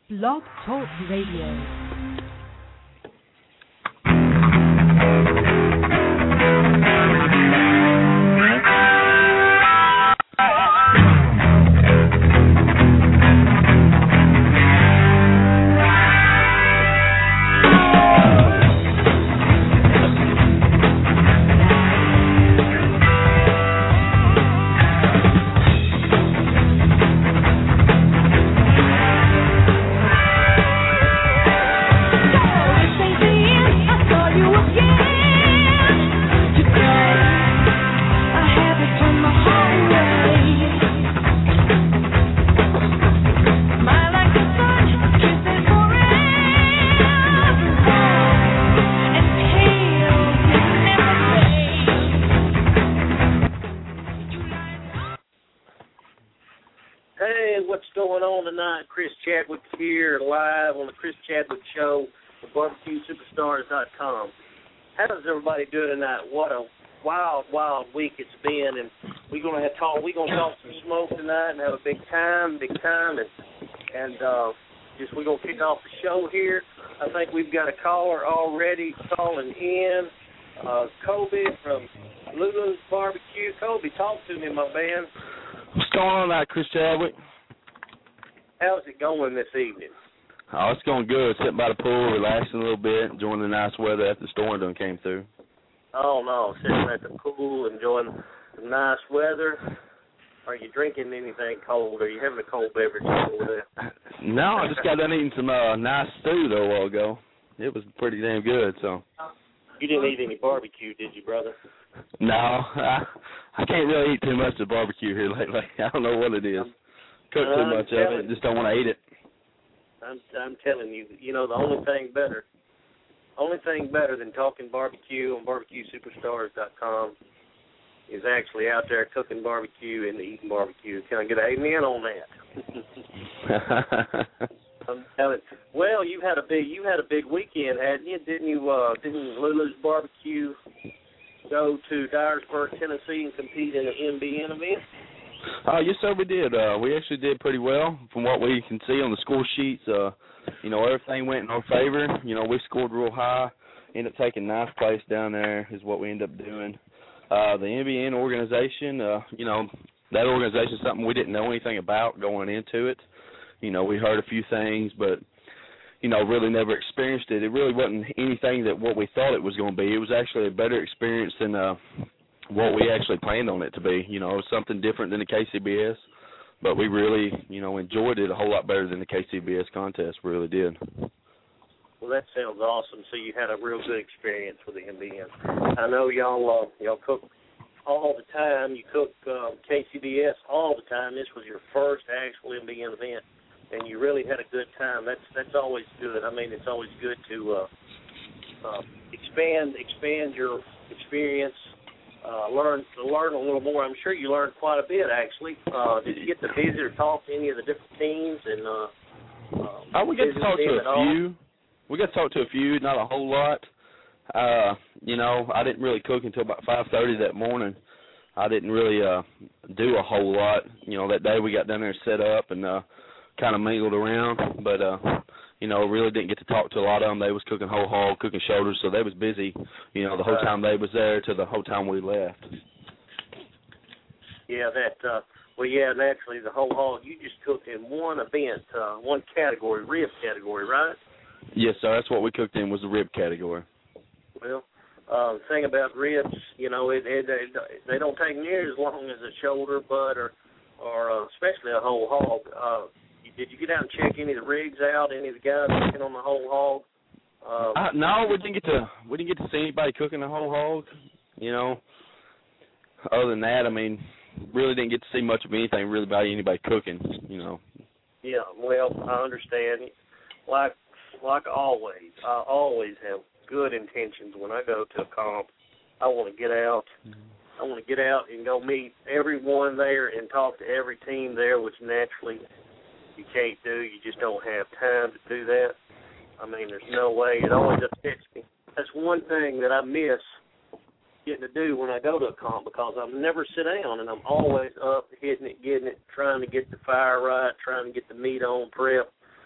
Blog Talk Radio. Chris Chadwick here, live on the Chris Chadwick Show at BarbecueSuperstars.com. How's everybody doing tonight? What a wild, wild week it's been, and we're gonna talk some smoke tonight and have a big time, and just we're gonna kick off the show here. I think we've got a caller already calling in, Kobe from Lulu's Barbecue. Kobe, talk to me, my man. What's going on tonight, Chris Chadwick? How's it going this evening? Oh, it's going good. Sitting by the pool, relaxing a little bit, enjoying the nice weather after the storm done came through. Oh, no, sitting at the pool, enjoying the nice weather. Are you drinking anything cold? Are you having a cold beverage over there? No, I just got done eating some nice stew, though, a while ago. It was pretty damn good, so. You didn't eat any barbecue, did you, brother? No, I can't really eat too much of barbecue here lately. I don't know what it is. Cook too much of it, just don't want to eat it. I'm telling you, you know, the only thing better than talking barbecue on BarbecueSuperstars.com is actually out there cooking barbecue and eating barbecue. Can I get an amen on that? I'm telling. Well, you had a big weekend, hadn't you? Didn't you? Didn't Lulu's Barbecue go to Dyersburg, Tennessee, and compete in an NBN event? Yes, sir, we did. We actually did pretty well from what we can see on the score sheets. You know, everything went in our favor. You know, we scored real high, ended up taking ninth place down there is what we ended up doing. The NBN organization, you know, that organization is something we didn't know anything about going into it. You know, we heard a few things, but, you know, really never experienced it. It really wasn't anything that what we thought it was going to be. It was actually a better experience than what we actually planned on it to be. You know, it was something different than the KCBS, but we really, you know, enjoyed it a whole lot better than the KCBS contest. We really did. Well, that sounds awesome. So you had a real good experience with the NBN. I know y'all cook all the time. You cook KCBS all the time. This was your first actual NBN event, and you really had a good time. That's always good. I mean, it's always good to expand your experience. Learn a little more. I'm sure you learned quite a bit, actually. Did you get to visit or talk to any of the different teams? And we got to talk to a few. We got to talk to a few, not a whole lot. You know, I didn't really cook until about 5:30 that morning. I didn't really do a whole lot. You know, that day we got down there and set up and kind of mingled around, but you know, really didn't get to talk to a lot of them. They was cooking whole hog, cooking shoulders, so they was busy, you know, the whole time they was there to the whole time we left. Yeah, naturally, the whole hog, you just cooked in one event, one category, rib category, right? Yes, sir, that's what we cooked in was the rib category. Well, the thing about ribs, you know, they don't take near as long as a shoulder, butt, or especially a whole hog. Did you get out and check any of the rigs out? Any of the guys working on the whole hog? No, we didn't get to see anybody cooking the whole hog. You know, other than that, I mean, really didn't get to see much of anything really about anybody cooking. You know. Yeah, well, I understand. Like always, I always have good intentions when I go to a comp. I want to get out. I want to get out and go meet everyone there and talk to every team there, which naturally you can't do. You just don't have time to do that. I mean, there's no way. It always upsets me. That's one thing that I miss getting to do when I go to a comp, because I never sit down, and I'm always up, hitting it, getting it, trying to get the fire right, trying to get the meat on prep.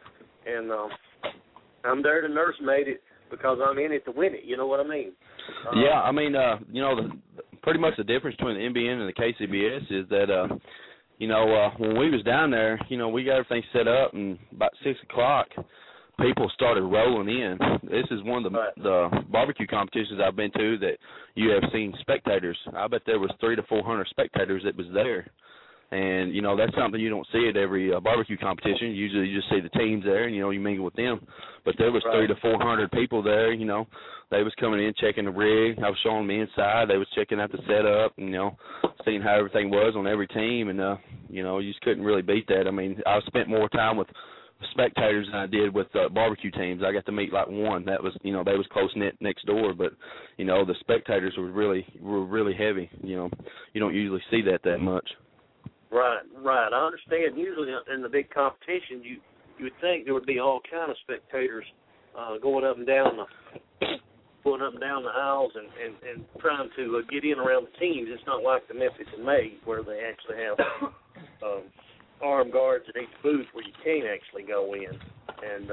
and I'm there to nursemaid it because I'm in it to win it. You know what I mean? Yeah, I mean, pretty much the difference between the NBN and the KCBS is that, when we was down there, we got everything set up, and about 6 o'clock, people started rolling in. This is one of the barbecue competitions I've been to that you have seen spectators. I bet there was 300 to 400 spectators that was there. And, that's something you don't see at every barbecue competition. Usually you just see the teams there and, you mingle with them. But there was 300 to 400 people there, They was coming in, checking the rig. I was showing them the inside. They was checking out the setup and, seeing how everything was on every team. And, you just couldn't really beat that. I mean, I spent more time with spectators than I did with barbecue teams. I got to meet like one. That was, they was close-knit next door. But, the spectators were really heavy. You don't usually see that much. Right. I understand. Usually in the big competition, you would think there would be all kind of spectators going up and down the aisles and trying to get in around the teams. It's not like the Memphis and May where they actually have armed guards at each booth where you can't actually go in. And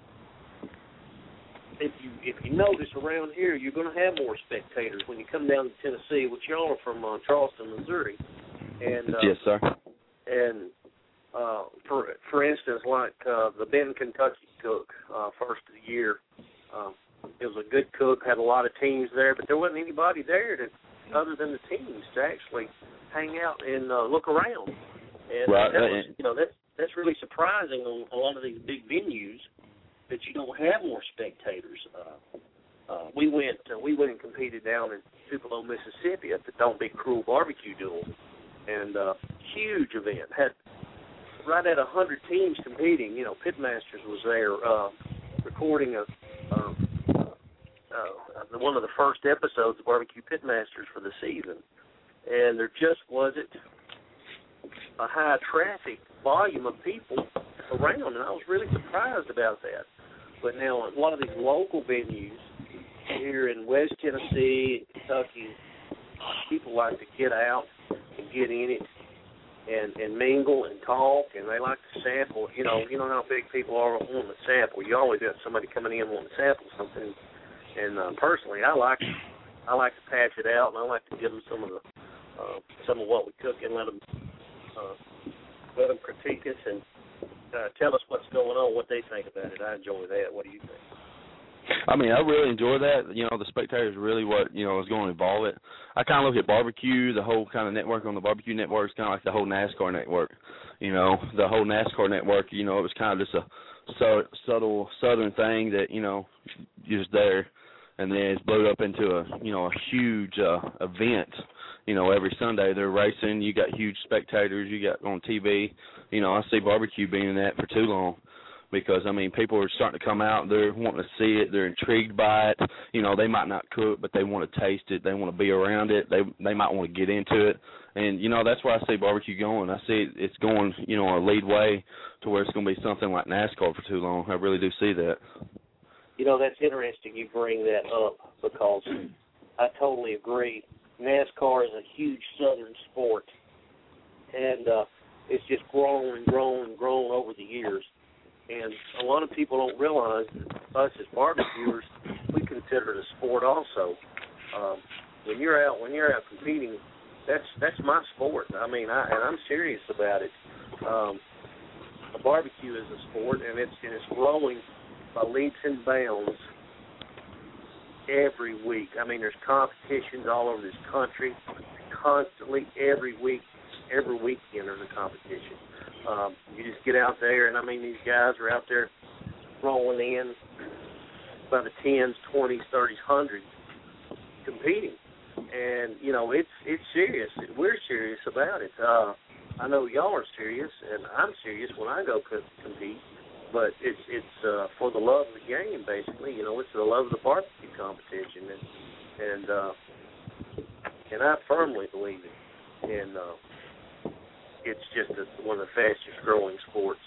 if you notice around here, you're going to have more spectators when you come down to Tennessee, which y'all are from Charleston, Missouri. And yes, sir. And for instance, like the Benton, Kentucky cook, first of the year, it was a good cook, had a lot of teams there, but there wasn't anybody there other than the teams to actually hang out and look around. And right. that's really surprising on a lot of these big venues that you don't have more spectators. We went and competed down in Tupelo, Mississippi at the Don't Be Cruel barbecue duel. And huge event. Had right at 100 teams competing. Pitmasters was there recording one of the first episodes of Barbecue Pitmasters for the season. And there just wasn't a high traffic volume of people around, and I was really surprised about that. But now a lot of these local venues here in West Tennessee, Kentucky, people like to get out and get in it and mingle and talk, and they like to sample. You know how big people are wanting to sample. You always got somebody coming in wanting to sample something. And personally, I like to patch it out, and I like to give them some of what we cook and let them critique us and tell us what's going on, what they think about it. I enjoy that. What do you think? I mean, I really enjoy that. The spectators are really what, is going to involve it. I kind of look at barbecue, the whole kind of network on the barbecue network is kind of like the whole NASCAR network. The whole NASCAR network, it was kind of just a subtle southern thing that, just there. And then it's blown up into a huge event. Every Sunday they're racing. You got huge spectators. You got on TV. I see barbecue being in that for too long. Because, people are starting to come out. They're wanting to see it. They're intrigued by it. They might not cook, but they want to taste it. They want to be around it. They might want to get into it. And, that's where I see barbecue going. I see it's going, a lead way to where it's going to be something like NASCAR for too long. I really do see that. That's interesting you bring that up because I totally agree. NASCAR is a huge southern sport. And it's just grown and grown and grown over the years. And a lot of people don't realize that us as barbecuers, we consider it a sport also. When you're out competing, that's my sport. And I'm serious about it. A barbecue is a sport, and it's growing by leaps and bounds every week. There's competitions all over this country, constantly every week, every weekend there's a competition. You just get out there, and these guys are out there rolling in by the 10s, 20s, 30s, 100s, competing. And, it's serious. We're serious about it. I know y'all are serious, and I'm serious when I go compete. But it's for the love of the game, basically. It's the love of the barbecue competition, and I firmly believe it. And it's just one of the fastest growing sports.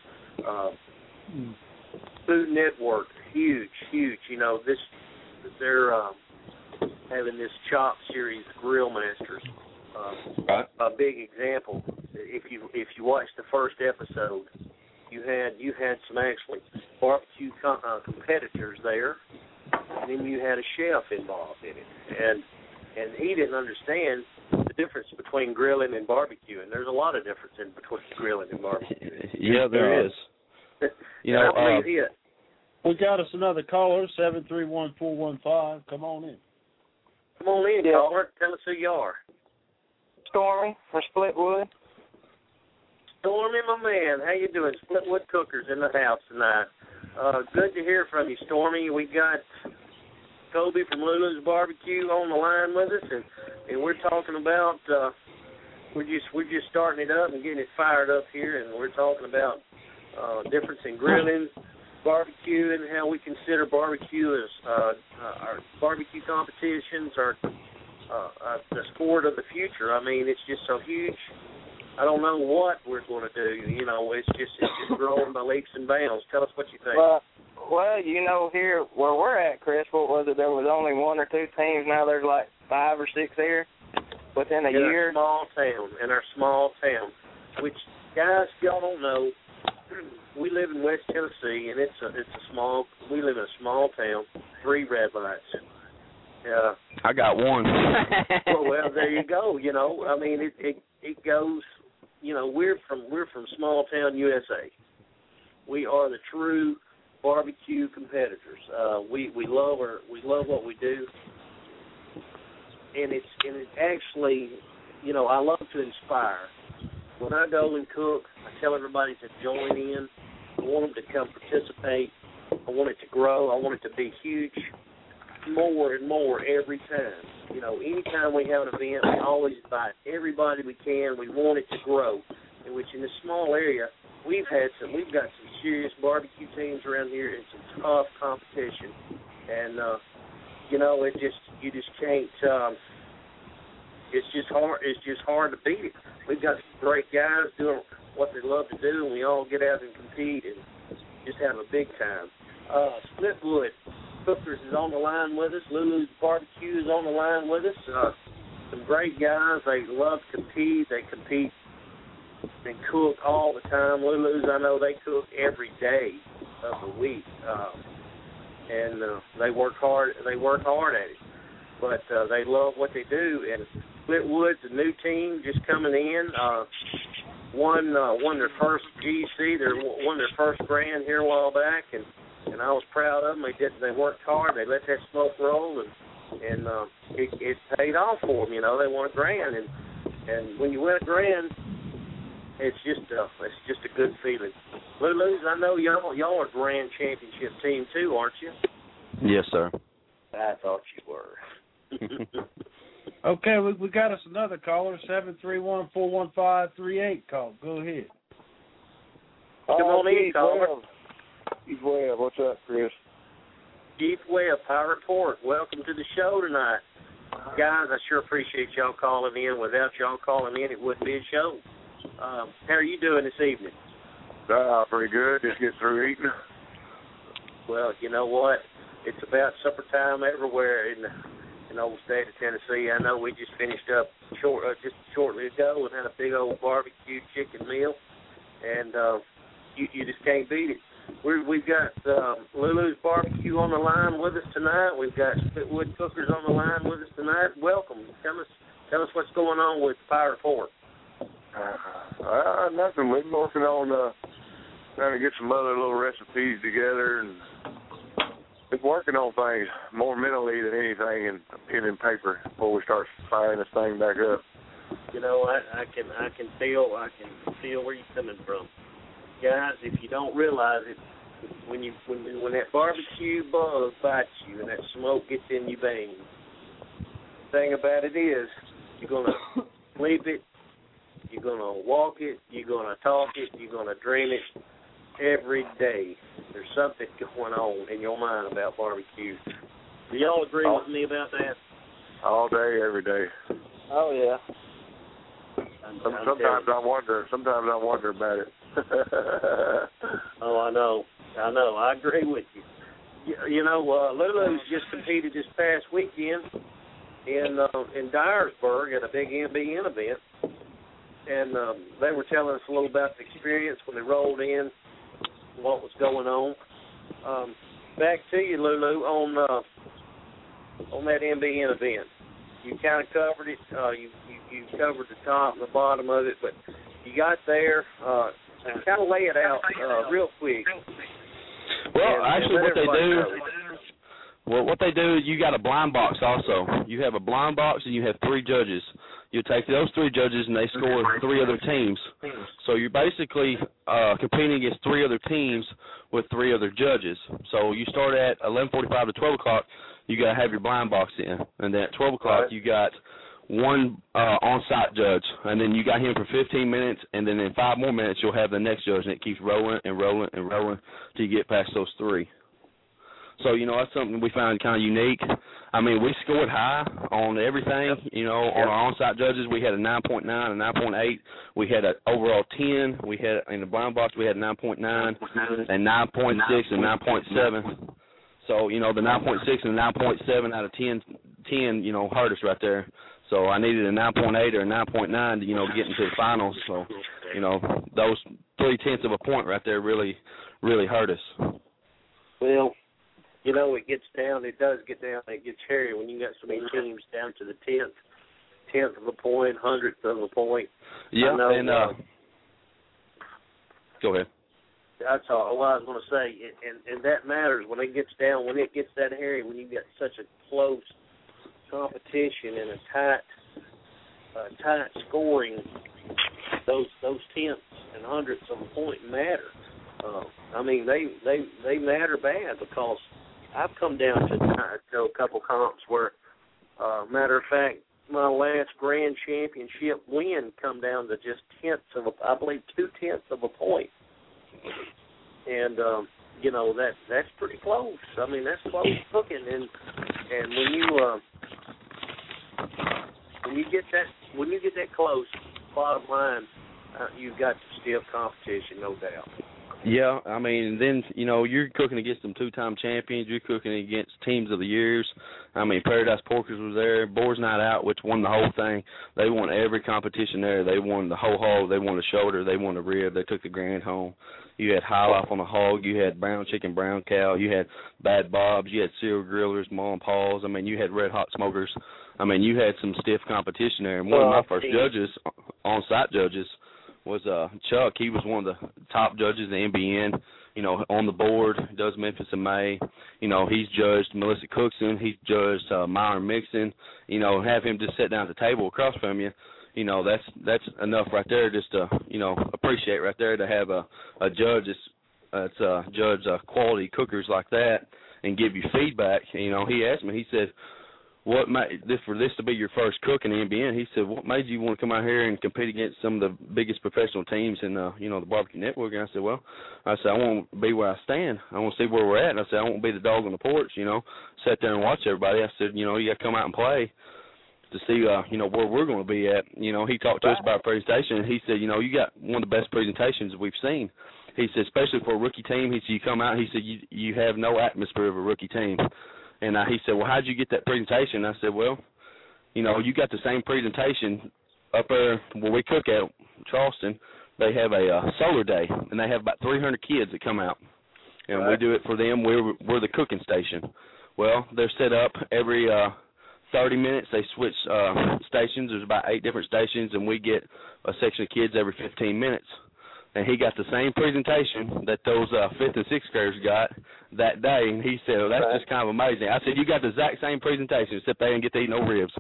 Food Network, huge. They're having this Chop Series, Grill Masters. A big example. If you watch the first episode, you had some actually barbecue competitors there, and then you had a chef involved in it, and he didn't understand the difference between grilling and barbecuing. There's a lot of difference in between grilling and barbecuing. Yeah, there is. You know, we got us another caller, 731-415. Come on in. Come on in, caller. Tell us who you are. Stormy from Splitwood. Stormy, my man. How you doing? Splitwood Cookers in the house tonight. Good to hear from you, Stormy. We got Kobe from Lulu's Barbecue on the line with us, and we're talking about we're just starting it up and getting it fired up here, and we're talking about difference in grilling, barbecue, and how we consider barbecue as our barbecue competitions are the sport of the future. I mean, it's just so huge. I don't know what we're going to do. You know, it's just growing by leaps and bounds. Tell us what you think. Well, you know, here where we're at, Chris, what was it? There was only 1 or 2 teams. Now there's like 5 or 6 here within a year. In our small town, which, guys, y'all don't know, we live in West Tennessee, and we live in a small town, 3 red lights. I got one. well, there you go. You know, I mean, it goes. You know, we're from small town USA. We are the true barbecue competitors. We love what we do, and it's actually, you know, I love to inspire. When I go and cook, I tell everybody to join in. I want them to come participate. I want it to grow. I want it to be huge, more and more every time. You know, anytime we have an event, we always invite everybody we can. We want it to grow, in which in this small area, we've got some serious barbecue teams around here and some tough competition. And you know, you just can't. It's just hard to beat it. We've got some great guys doing what they love to do, and we all get out and compete and just have a big time. Splitwood Cookers is on the line with us. Lulu's Barbecue is on the line with us. Some great guys. They love to compete. They compete and cook all the time. Lulu's, I know they cook every day of the week, and they work hard. They work hard at it, but they love what they do. And Splitwood's a new team just coming in. Won their first GC. They won their first grand here a while back, and I was proud of them. They worked hard. They let that smoke roll, and it paid off for them. You know, they won a grand, and when you win a grand, it's just a good feeling. Lulu's, I know y'all are grand championship team too, aren't you? Yes, sir. I thought you were. Okay, we got us another caller, 731-415-38. Call. Go ahead. Come on in, caller. Keith Webb. What's up, Chris? Keith Webb, Power Report. Welcome to the show tonight. Guys, I sure appreciate y'all calling in. Without y'all calling in, it wouldn't be a show. How are you doing this evening? Pretty good. Just get through eating. Well, you know what? It's about supper time everywhere in the old state of Tennessee. I know we just finished up just shortly ago and had a big old barbecue chicken meal, and you just can't beat it. We've got Lulu's Barbecue on the line with us tonight. We've got Splitwood Cookers on the line with us tonight. Welcome. Tell us what's going on with Power Report. Nothing. We've been working on trying to get some other little recipes together, and been working on things more mentally than anything in pen and paper before we start firing this thing back up. You know, I can feel where you're coming from, guys. If you don't realize it, when that barbecue bug bites you and that smoke gets in your veins, the thing about it is you're gonna sleep it, you're gonna walk it, you're gonna talk it, you're gonna dream it every day. There's something going on in your mind about barbecue. Do y'all agree with me about that? All day, every day. Oh yeah. Sometimes I wonder about it. Oh, I know. I agree with you. You know, Lulu's just competed this past weekend in Dyersburg at a big NBN event, and they were telling us a little about the experience when they rolled in, what was going on. back to you, Lulu, on that NBN event. You kind of covered it. You covered the top and the bottom of it, but you got there. Kind of lay it out real quick. Well, actually, what they do is you got a blind box also. You have a blind box and you have 3 judges. You take those 3 judges and they score 3 other teams. So you're basically competing against 3 other teams with 3 other judges. So you start at 11:45 to 12 o'clock. You got to have your blind box in, and then at 12 o'clock you got one on-site judge, and then you got him for 15 minutes, and then in 5 more minutes you'll have the next judge, and it keeps rolling and rolling and rolling till you get past those 3. So, that's something we found kind of unique. I mean, we scored high on everything. On our on-site judges, we had a 9.9, a 9.8. We had an overall 10. We had, in the blind box, we had 9.9 and 9.6 and 9.7. So, the 9.6 and the 9.7 out of 10, hurt us right there. So I needed a 9.8 or a 9.9 to, to get into the finals. So, those 0.3 of a point right there really, really hurt us. Well, it does get down, it gets hairy when you got so many teams down to the 10th of a point, 100th of a point. Yeah, go ahead. That's all I was going to say, and that matters when it gets down, when it gets that hairy, when you get such a close competition and a tight scoring. Those tenths and hundredths of a point matter. I mean, they matter bad because I've come down to a couple comps where, matter of fact, my last grand championship win come down to just 2/10 of a point. And, that's pretty close. I mean, that's close cooking. And when you get that close, bottom line, you've got stiff competition, no doubt. Yeah, I mean, then, you're cooking against some 2-time champions. You're cooking against teams of the years. I mean, Paradise Porkers was there. Boars Night Out, which won the whole thing. They won every competition there. They won the whole hog. They won the shoulder. They won the rib. They took the grand home. You had High Life on the hog. You had Brown Chicken, Brown Cow. You had Bad Bob's. You had Serial Grillers, Ma and Pa's. I mean, you had Red Hot Smokers. I mean, you had some stiff competition there. And one of my first judges, on-site judges, was Chuck. He was one of the top judges in the NBN, on the board. Does Memphis in May. He's judged Melissa Cookson. He's judged Myron Mixon. Have him just sit down at the table across from you. That's enough right there just to, appreciate right there to have a judge that's judge quality cookers like that and give you feedback. He asked me, he said, what made for this to be your first cook in the NBN? He said, what made you want to come out here and compete against some of the biggest professional teams in the Barbecue Network? And I said, I want to be where I stand. I want to see where we're at. And I said, I want to be the dog on the porch, sit there and watch everybody. I said, you got to come out and play to see, where we're going to be at. He talked to us about presentation, and he said, you got one of the best presentations we've seen. He said, especially for a rookie team, he said, you come out, he said, you have no atmosphere of a rookie team. And he said, well, how'd you get that presentation? I said, well, you got the same presentation up there where we cook at Charleston. They have a solar day, and they have about 300 kids that come out. And we do it for them. We're the cooking station. Well, they're set up every 30 minutes. They switch stations. There's about 8 different stations, and we get a section of kids every 15 minutes. And he got the same presentation that those 5th and 6th graders got that day. And he said, well, that's just kind of amazing. I said, you got the exact same presentation, except they didn't get to eat no ribs.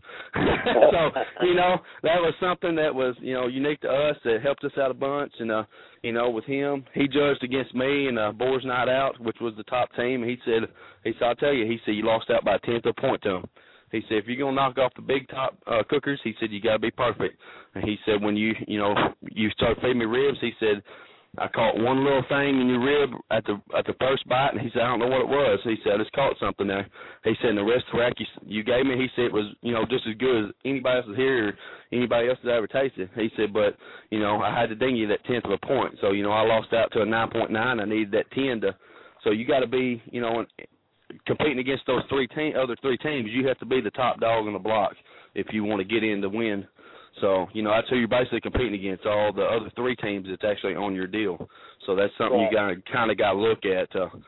So, that was something that was, unique to us that helped us out a bunch. And, with him, he judged against me in Boars Night Out, which was the top team. And he said, I'll tell you, you lost out by a 10th of a point to him. He said, if you're going to knock off the big top cookers, he said, you got to be perfect. And he said, when you start feeding me ribs, he said, I caught one little thing in your rib at the first bite, and he said, I don't know what it was. He said, I just caught something there. He said, and the rest of the rack you gave me, he said, it was, just as good as anybody else here or anybody else that ever tasted. He said, but, I had to ding you that 10th of a point. So, I lost out to a 9.9. I needed that 10 to, so you got to be, competing against those other three teams, you have to be the top dog on the block if you want to get in to win. So, that's who you're basically competing against, all the other 3 teams that's actually on your deal. So that's something you kind of got to look at to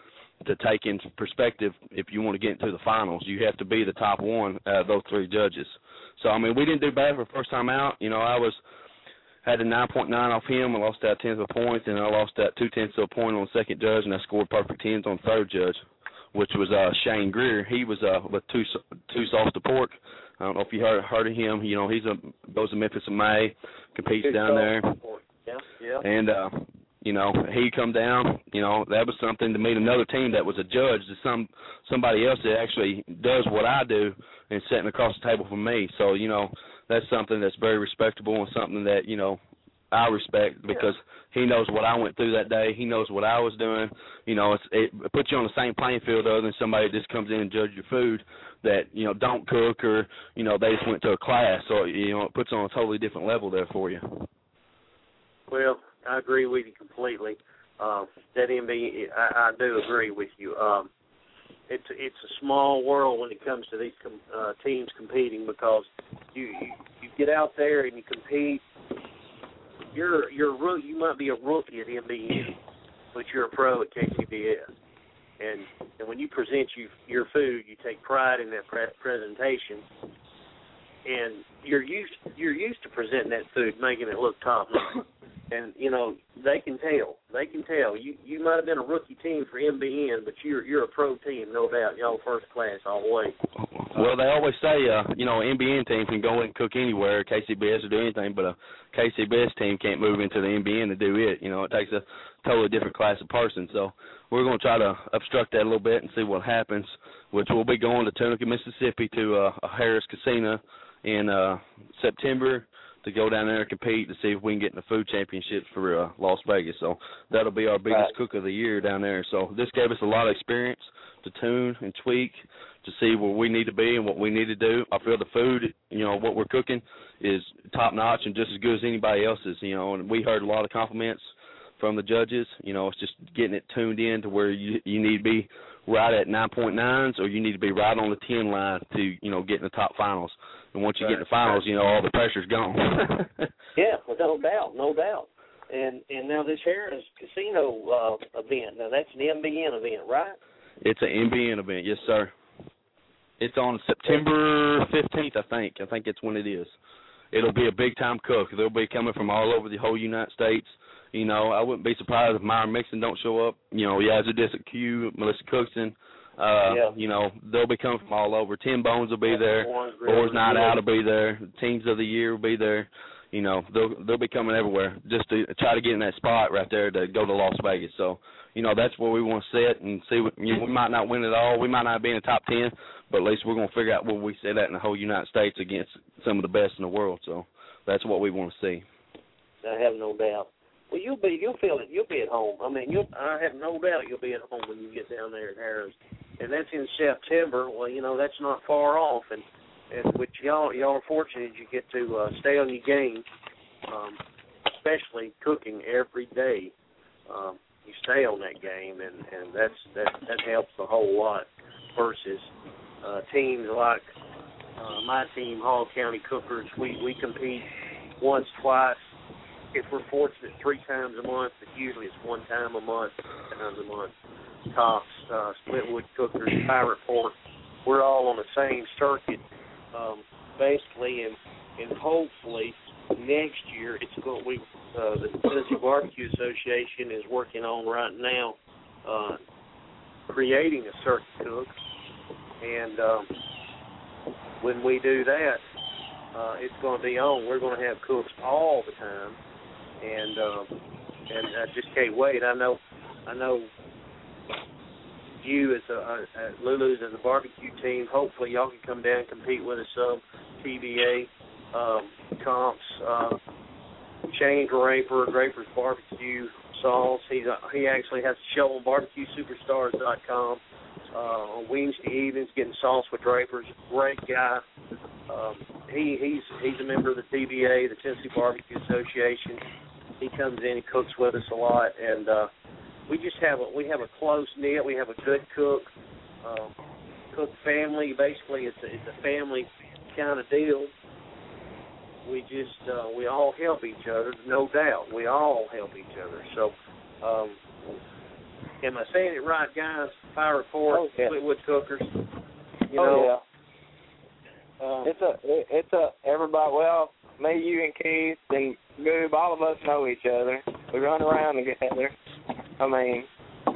to take into perspective if you want to get into the finals. You have to be the top one out of those 3 judges. So, I mean, we didn't do bad for the first time out. You know, I had a 9.9 off him. I lost that 10th of a point, and I lost that 0.2 of a point on the second judge, and I scored perfect 10s on the third judge, which was Shane Greer. He was with two sauce to pork. I don't know if you heard of him. You know, goes to Memphis in May, competes down there. Yeah. And you know, he come down. You know, that was something to meet another team that was a judge, to somebody else that actually does what I do and sitting across the table from me. So, you know, that's something that's very respectable and something that, you know, I respect because he knows what I went through that day. He knows what I was doing. You know, it puts you on the same playing field other than somebody that just comes in and judges your food that, you know, don't cook or, you know, they just went to a class. So, you know, it puts on a totally different level there for you. Well, I agree with you completely. That MB, I do agree with you. It's a small world when it comes to these teams competing because you get out there and you compete. You might be a rookie at MBN, but you're a pro at KCBS. And when you present your food, you take pride in that presentation. And you're used to presenting that food, making it look top notch. And, you know, they can tell. You might have been a rookie team for MBN, but you're a pro team, no doubt. Y'all first class all the way. Well, they always say, you know, an MBN team can go and cook anywhere, KCBS or do anything, but a KCBS team can't move into the MBN to do it. You know, it takes a totally different class of person. So we're going to try to obstruct that a little bit and see what happens, which we'll be going to Tunica, Mississippi to a Harris Casino in September to go down there and compete to see if we can get in the food championships for Las Vegas. So that'll be our biggest cook of the year down there. So this gave us a lot of experience to tune and tweak to see where we need to be and what we need to do. I feel the food, you know, what we're cooking is top-notch and just as good as anybody else's, you know, and we heard a lot of compliments from the judges. You know, it's just getting it tuned in to where you need to be right at 9.9s or you need to be right on the 10 line to, you know, get in the top finals. And once you get in the finals, you know, all the pressure's gone. Yeah, no doubt. And now this Harris Casino event, now that's an MBN event, right? It's an MBN event, yes, sir. It's on September 15th, I think. I think it's when it is. It'll be a big-time cook. They'll be coming from all over the whole United States. You know, I wouldn't be surprised if Myron Mixon don't show up. You know, Yazoo Dissett Q, Melissa Cookson. You know, they'll be coming from all over. Tim Bones will be there. Boys Night Out will be there. Teams of the Year will be there. You know, they'll be coming everywhere just to try to get in that spot right there to go to Las Vegas. So, you know, that's where we want to sit and see what, you know, we might not win it all. We might not be in the top 10, but at least we're going to figure out where we sit at in the whole United States against some of the best in the world. So that's what we want to see. I have no doubt. Well, you'll feel it. You'll be at home. I mean, I have no doubt you'll be at home when you get down there at Harris. And that's in September. Well, you know, that's not far off. And which y'all are fortunate you get to stay on your game, especially cooking every day. You stay on that game, and that helps a whole lot versus teams like my team, Hall County Cookers. We compete once, twice. If we're fortunate, 3 times a month, but usually it's 1 time a month, times a month. Tops, Splitwood Cookers, Pirate Fort, we're all on the same circuit, basically, and hopefully next year the Tennessee Barbecue Association is working on right now creating a circuit cook, and when we do that, it's going to be on. We're going to have cooks all the time, and I just can't wait. I know. You as Lulu's and the barbecue team, hopefully y'all can come down and compete with us some TBA comps. Shane Draper's Barbecue Sauce. He actually has a show on BarbecueSuperstars.com on Wednesday evenings, getting sauce with Draper's. Great guy. He's a member of the TBA, the Tennessee Barbecue Association. He comes in, he cooks with us a lot, and we have a close knit. We have a good cook family. Basically, it's a family kind of deal. We all help each other, no doubt. We all help each other. So Am I saying it right, guys? Fire Report, Fleetwood Cookers. You know, it's a everybody. Well, me, you, and Keith, and Goob, all of us know each other. We run around together. I mean,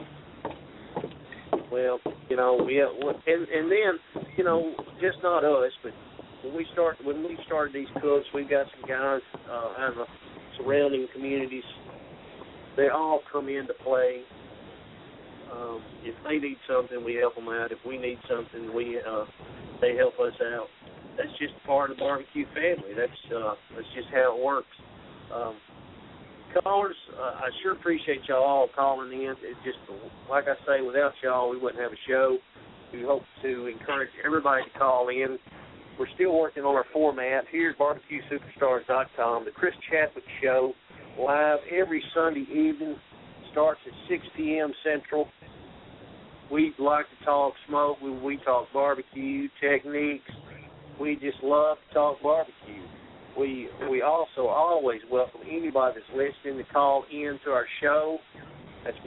well, you know, and then, you know, just not us, but when we started these cooks, we've got some guys out of the surrounding communities. They all come into play. If they need something, we help them out. If we need something, they help us out. That's just part of the barbecue family. That's just how it works. Callers, I sure appreciate y'all all calling in. It's just, like I say, without y'all, we wouldn't have a show. We hope to encourage everybody to call in. We're still working on our format. Here's BarbecueSuperstars.com, the Chris Chadwick Show, live every Sunday evening. Starts at 6 p.m. Central. We like to talk smoke. We talk barbecue techniques. We just love to talk barbecue. We also always welcome anybody that's listening to call in to our show. That's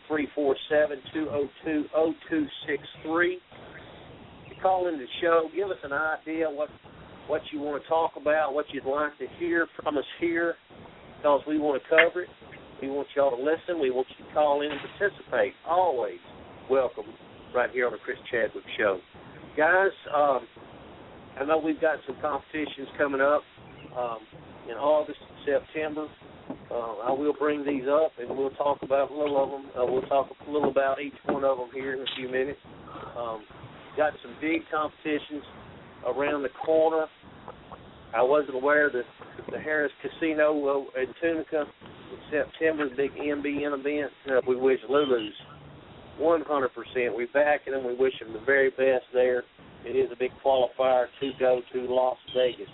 1-347-202-0263. Call in the show. Give us an idea what you want to talk about, what you'd like to hear from us here, because we want to cover it. We want y'all to listen. We want you to call in and participate. Always welcome right here on the Chris Chadwick Show. Guys, I know we've got some competitions coming up in August and September. I will bring these up, and we'll talk about a little of them. We'll talk a little about each one of them here in a few minutes. Got some big competitions around the corner. I wasn't aware that the Harris Casino in Tunica in September, the big MBN event. We wish Lulu's 100%. We're backing them. We wish them the very best there. It is a big qualifier to go to Las Vegas.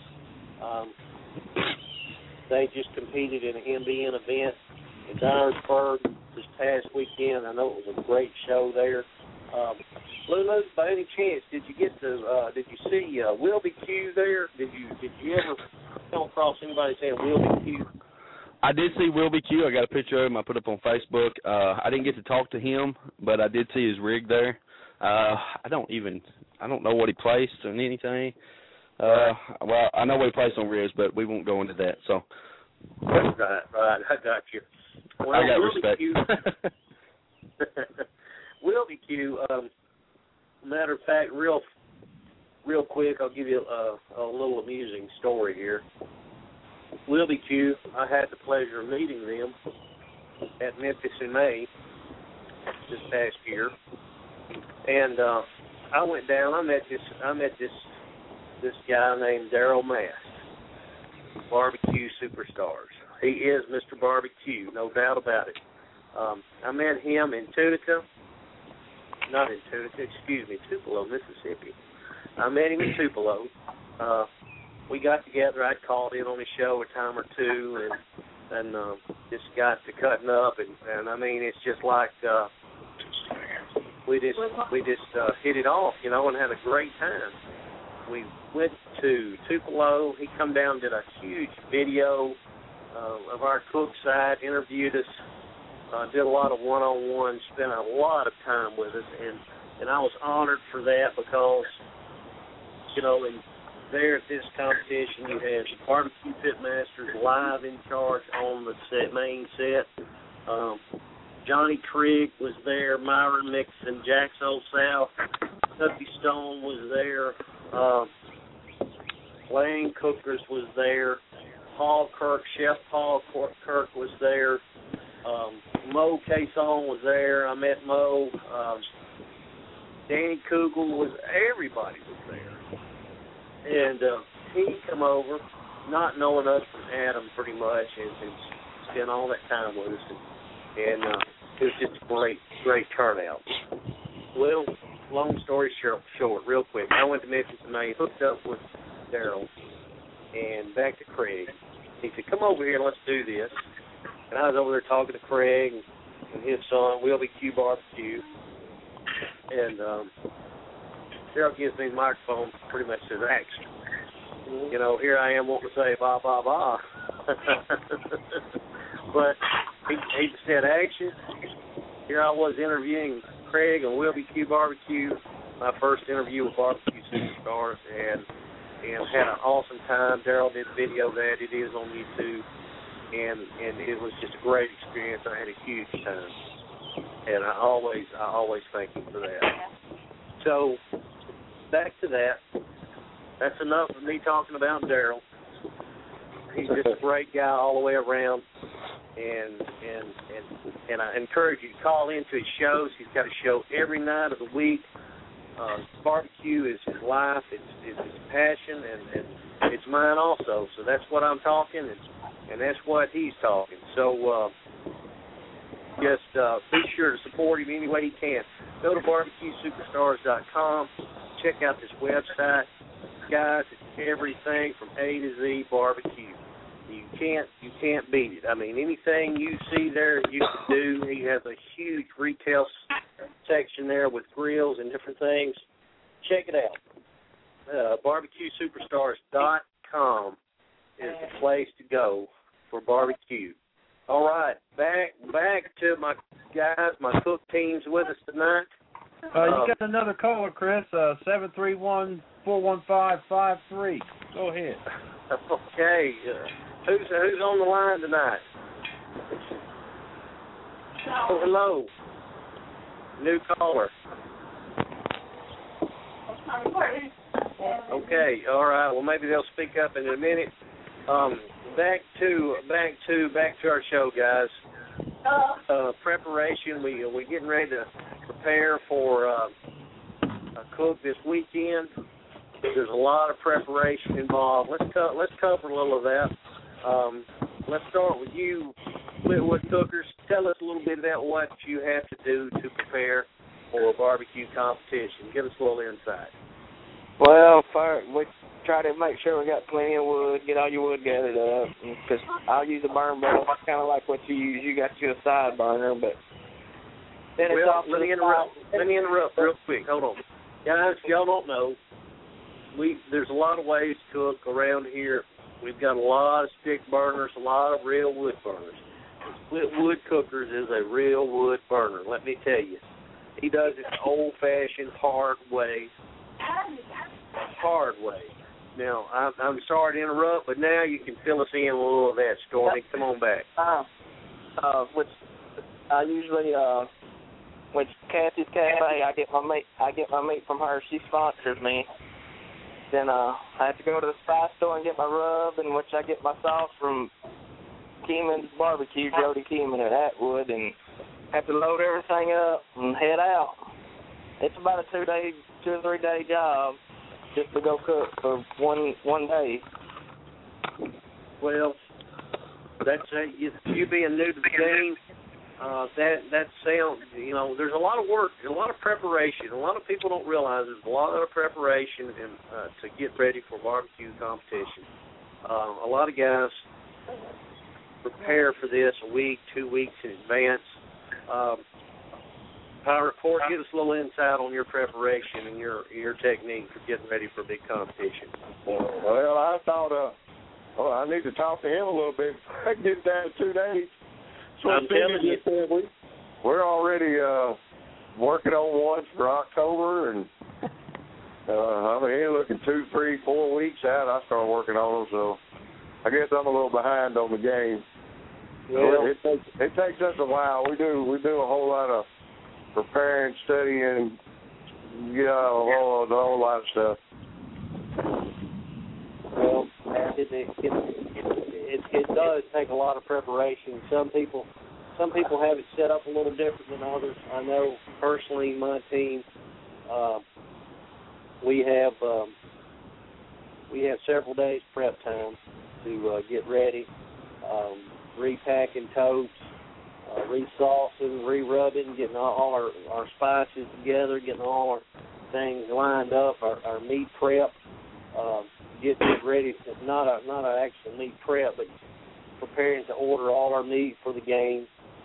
They just competed in an MBN event in Dyersburg this past weekend. I know it was a great show there. Lulu, by any chance, did you see Wilby Q there? Did you ever come across anybody saying Wilby Q? I did see Wilby Q. I got a picture of him I put up on Facebook. I didn't get to talk to him, but I did see his rig there. I don't know what he placed or anything. Well, I know what he placed on rigs, but we won't go into that. So. Right. I got you. Well, I got respect. Wilby Q. Matter of fact, real quick, I'll give you a little amusing story here. Wilby Q. I had the pleasure of meeting them at Memphis in May this past year, and I went down. I met this guy named Daryl Mast, Barbecue Superstars. He is Mr. Barbecue, no doubt about it. I met him in Tunica. Not in Tunica, excuse me, Tupelo, Mississippi. I met him in Tupelo. We got together. I'd called in on his show a time or two, and just got to cutting up, and I mean, it's just like we just hit it off, you know, and had a great time. We went to Tupelo. He come down, did a huge video of our cook side, interviewed us. Did a lot of one-on-ones, spent a lot of time with us, and I was honored for that because, you know, there at this competition you had the Barbecue Pitmasters live in charge on the main set. Johnny Trigg was there, Myron Mixon, Jack's Old South, Tuffy Stone was there, Lane Cookers was there, Paul Kirk, Chef Paul Kirk was there. Mo Cason was there. I met Mo. Danny Kugel was. Everybody was there, and he come over, not knowing us from Adam pretty much, and spent all that time with us, and it was just a great turnout. Well, long story short, real quick, I went to Memphis and I hooked up with Daryl and back to Craig. He said, "Come over here, and let's do this." And I was over there talking to Craig and his son, Wilby Q Barbecue. And Daryl gives me the microphone, pretty much says, action. You know, here I am wanting to say, bah, bah, bah. But he said, action. here I was interviewing Craig on Wilby Q Barbecue, my first interview with Barbecue Superstars, and had an awesome time. Daryl did video of that. It is on YouTube, and it was just a great experience. I had a huge time, and I always thank him for that. So back to that. That's enough of me talking about Daryl. He's just a great guy all the way around, and I encourage you to call into his shows. He's got a show every night of the week. Barbecue is his life, it's his passion, and it's mine also. So that's what I'm talking, and that's what he's talking. So just be sure to support him any way you can. Go to barbecuesuperstars.com. Check out this website. Guys, it's everything from A to Z barbecue. You can't beat it. I mean, anything you see there, you can do. He has a huge retail section there with grills and different things. Check it out. BarbecueSuperstars.com is the place to go for barbecue. All right, back to my guys, my cook teams with us tonight. You got another caller, Chris. 731-415-53. Go ahead. Okay. Who's on the line tonight? Oh, hello. New caller. Okay, all right. Well, maybe they'll speak up in a minute. Back to our show, guys. Preparation. We're getting ready to prepare for a cook this weekend. There's a lot of preparation involved. Let's cover a little of that. Let's start with you, Fleetwood Cookers. Tell us a little bit about what you have to do to prepare for a barbecue competition. Give us a little insight. Well, first, we try to make sure we got plenty of wood, get all your wood gathered up, because I'll use a burn barrel, kind of like what you use. You got you a side burner, but then it's off. Let me interrupt real quick. Hold on. Guys, if y'all don't know, there's a lot of ways to cook around here. We've got a lot of stick burners, a lot of real wood burners. Fleetwood Cookers is a real wood burner, let me tell you. He does it the old-fashioned, hard way. Now, I'm sorry to interrupt, but now you can fill us in with a little of that, Stormy. Come on back. Which I usually, with Kathy's Cafe, I get my meat from her. She sponsors me. Then I have to go to the spice store and get my rub, in which I get my sauce from Keeman's Barbecue, Jody Keeman at Atwood, and have to load everything up and head out. It's about a 2 or 3 day job just to go cook for one day. Well, that's you being new to the game. That sounds, there's a lot of work, a lot of preparation. A lot of people don't realize there's a lot of preparation to get ready for barbecue competition. A lot of guys prepare for this a week, 2 weeks in advance. Power Report, give us a little insight on your preparation and your technique for getting ready for a big competition. Well, I thought I need to talk to him a little bit. I can get down in 2 days. So I'm telling you. We're already working on one for October, and I'm here looking 2, 3, 4 weeks out. I start working on them, so I guess I'm a little behind on the game. Well, it takes us a while. We do a whole lot of preparing, studying, a whole lot of stuff. Well, it does take a lot of preparation. Some people have it set up a little different than others. I know personally, my team, we have several days prep time to get ready, repacking totes, resalting, re-rubbing, getting all our spices together, getting all our things lined up, our meat prep, getting it ready. Not an actual meat prep, but preparing to order all our meat for the game.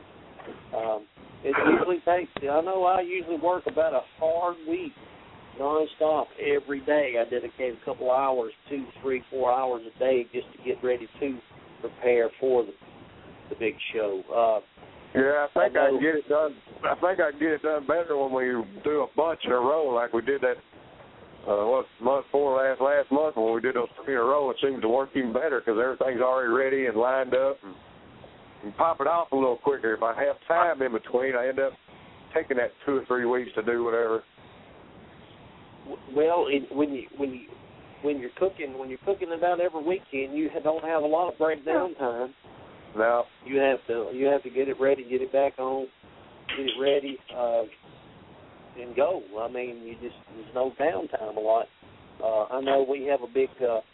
It usually takes, I usually work about a hard week, nonstop, every day. I dedicate a couple hours, 2, 3, 4 hours a day just to get ready to prepare for the big show. Yeah, I think I can get it done. I think I can get it done better when we do a bunch in a row, like we did that. Last month when we did those 3 in a row, it seems to work even better because everything's already ready and lined up, and pop it off a little quicker. If I have time in between, I end up taking that 2 or 3 weeks to do whatever. Well, when you're cooking about every weekend, you don't have a lot of breakdown time. No. You have to get it ready, get it back on, get it ready, and go. I mean, there's no downtime a lot. I know we have a big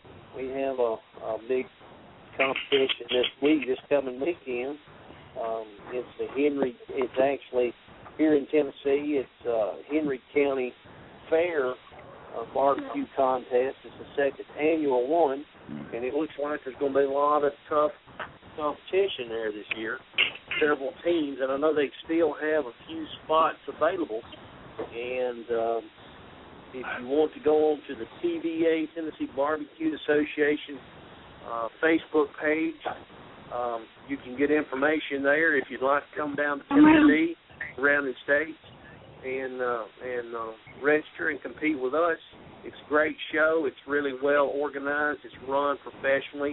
competition this coming weekend. It's the Henry. It's actually here in Tennessee. It's Henry County Fair barbecue contest. It's the 2nd annual one, and it looks like there's going to be a lot of tough competition there this year. Several teams, and I know they still have a few spots available. And if you want to go on to the TVA, Tennessee Barbecue Association Facebook page, you can get information there if you'd like to come down to Tennessee, surrounding states, and register and compete with us. It's a great show. It's really well organized. It's run professionally.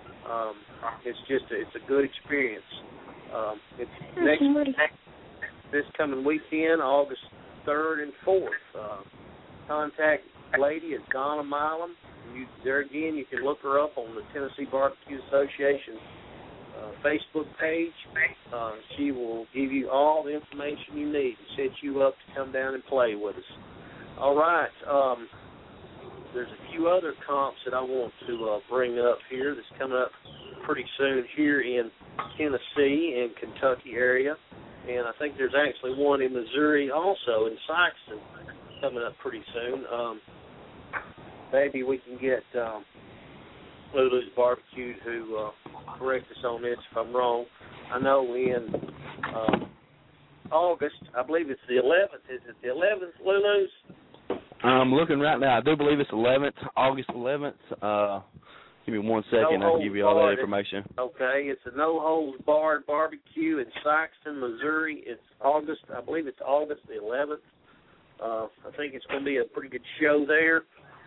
It's a good experience. It's this coming weekend, August 3rd and 4th. Contact lady is Donna Milam. There again, you can look her up on the Tennessee Barbecue Association Facebook page. She will give you all the information you need to set you up to come down and play with us. All right. There's a few other comps that I want to bring up here that's coming up pretty soon here in Tennessee and Kentucky area. And I think there's actually one in Missouri also, in Sikeston, coming up pretty soon. Maybe we can get Lulu's Barbecue to correct us on this if I'm wrong. I know in August, I believe it's the 11th. Is it the 11th, Lulu's? I'm looking right now. I do believe it's 11th, August 11th. Give me 1 second. I can give you all that information. Okay, it's a no-holds-barred barbecue in Sikeston, Missouri. It's August. I believe it's August the 11th. I think it's going to be a pretty good show there.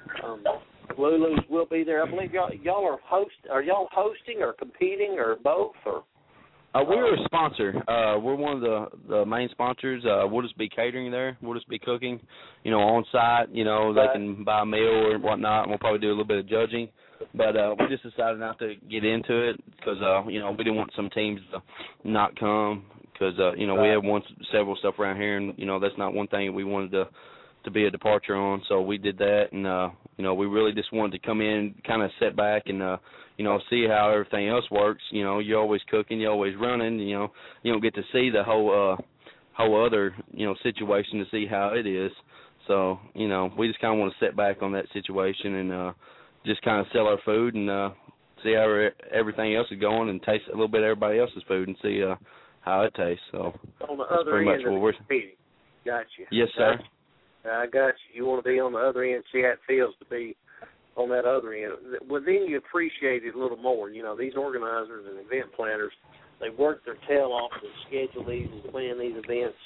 Lulu's will be there. I believe y'all are hosting or competing or both? Or we're a sponsor. We're one of the main sponsors. We'll just be catering there. We'll just be cooking, on site. They can buy a meal or whatnot, and we'll probably do a little bit of judging. But we just decided not to get into it because, we didn't want some teams to not come because, we have won several stuff around here, and, that's not one thing we wanted to be a departure on. So we did that, and, we really just wanted to come in, kind of sit back and, see how everything else works. You're always cooking, you're always running, you don't get to see the whole other, situation to see how it is. So, we just kind of want to sit back on that situation and just kind of sell our food and see how everything else is going and taste a little bit of everybody else's food and see how it tastes. So on the that's other pretty end much what we're competing. Got you. Yes, sir. I got you. You want to be on the other end, see how it feels to be on that other end. Well, then you appreciate it a little more. These organizers and event planners, they work their tail off to schedule these and plan these events.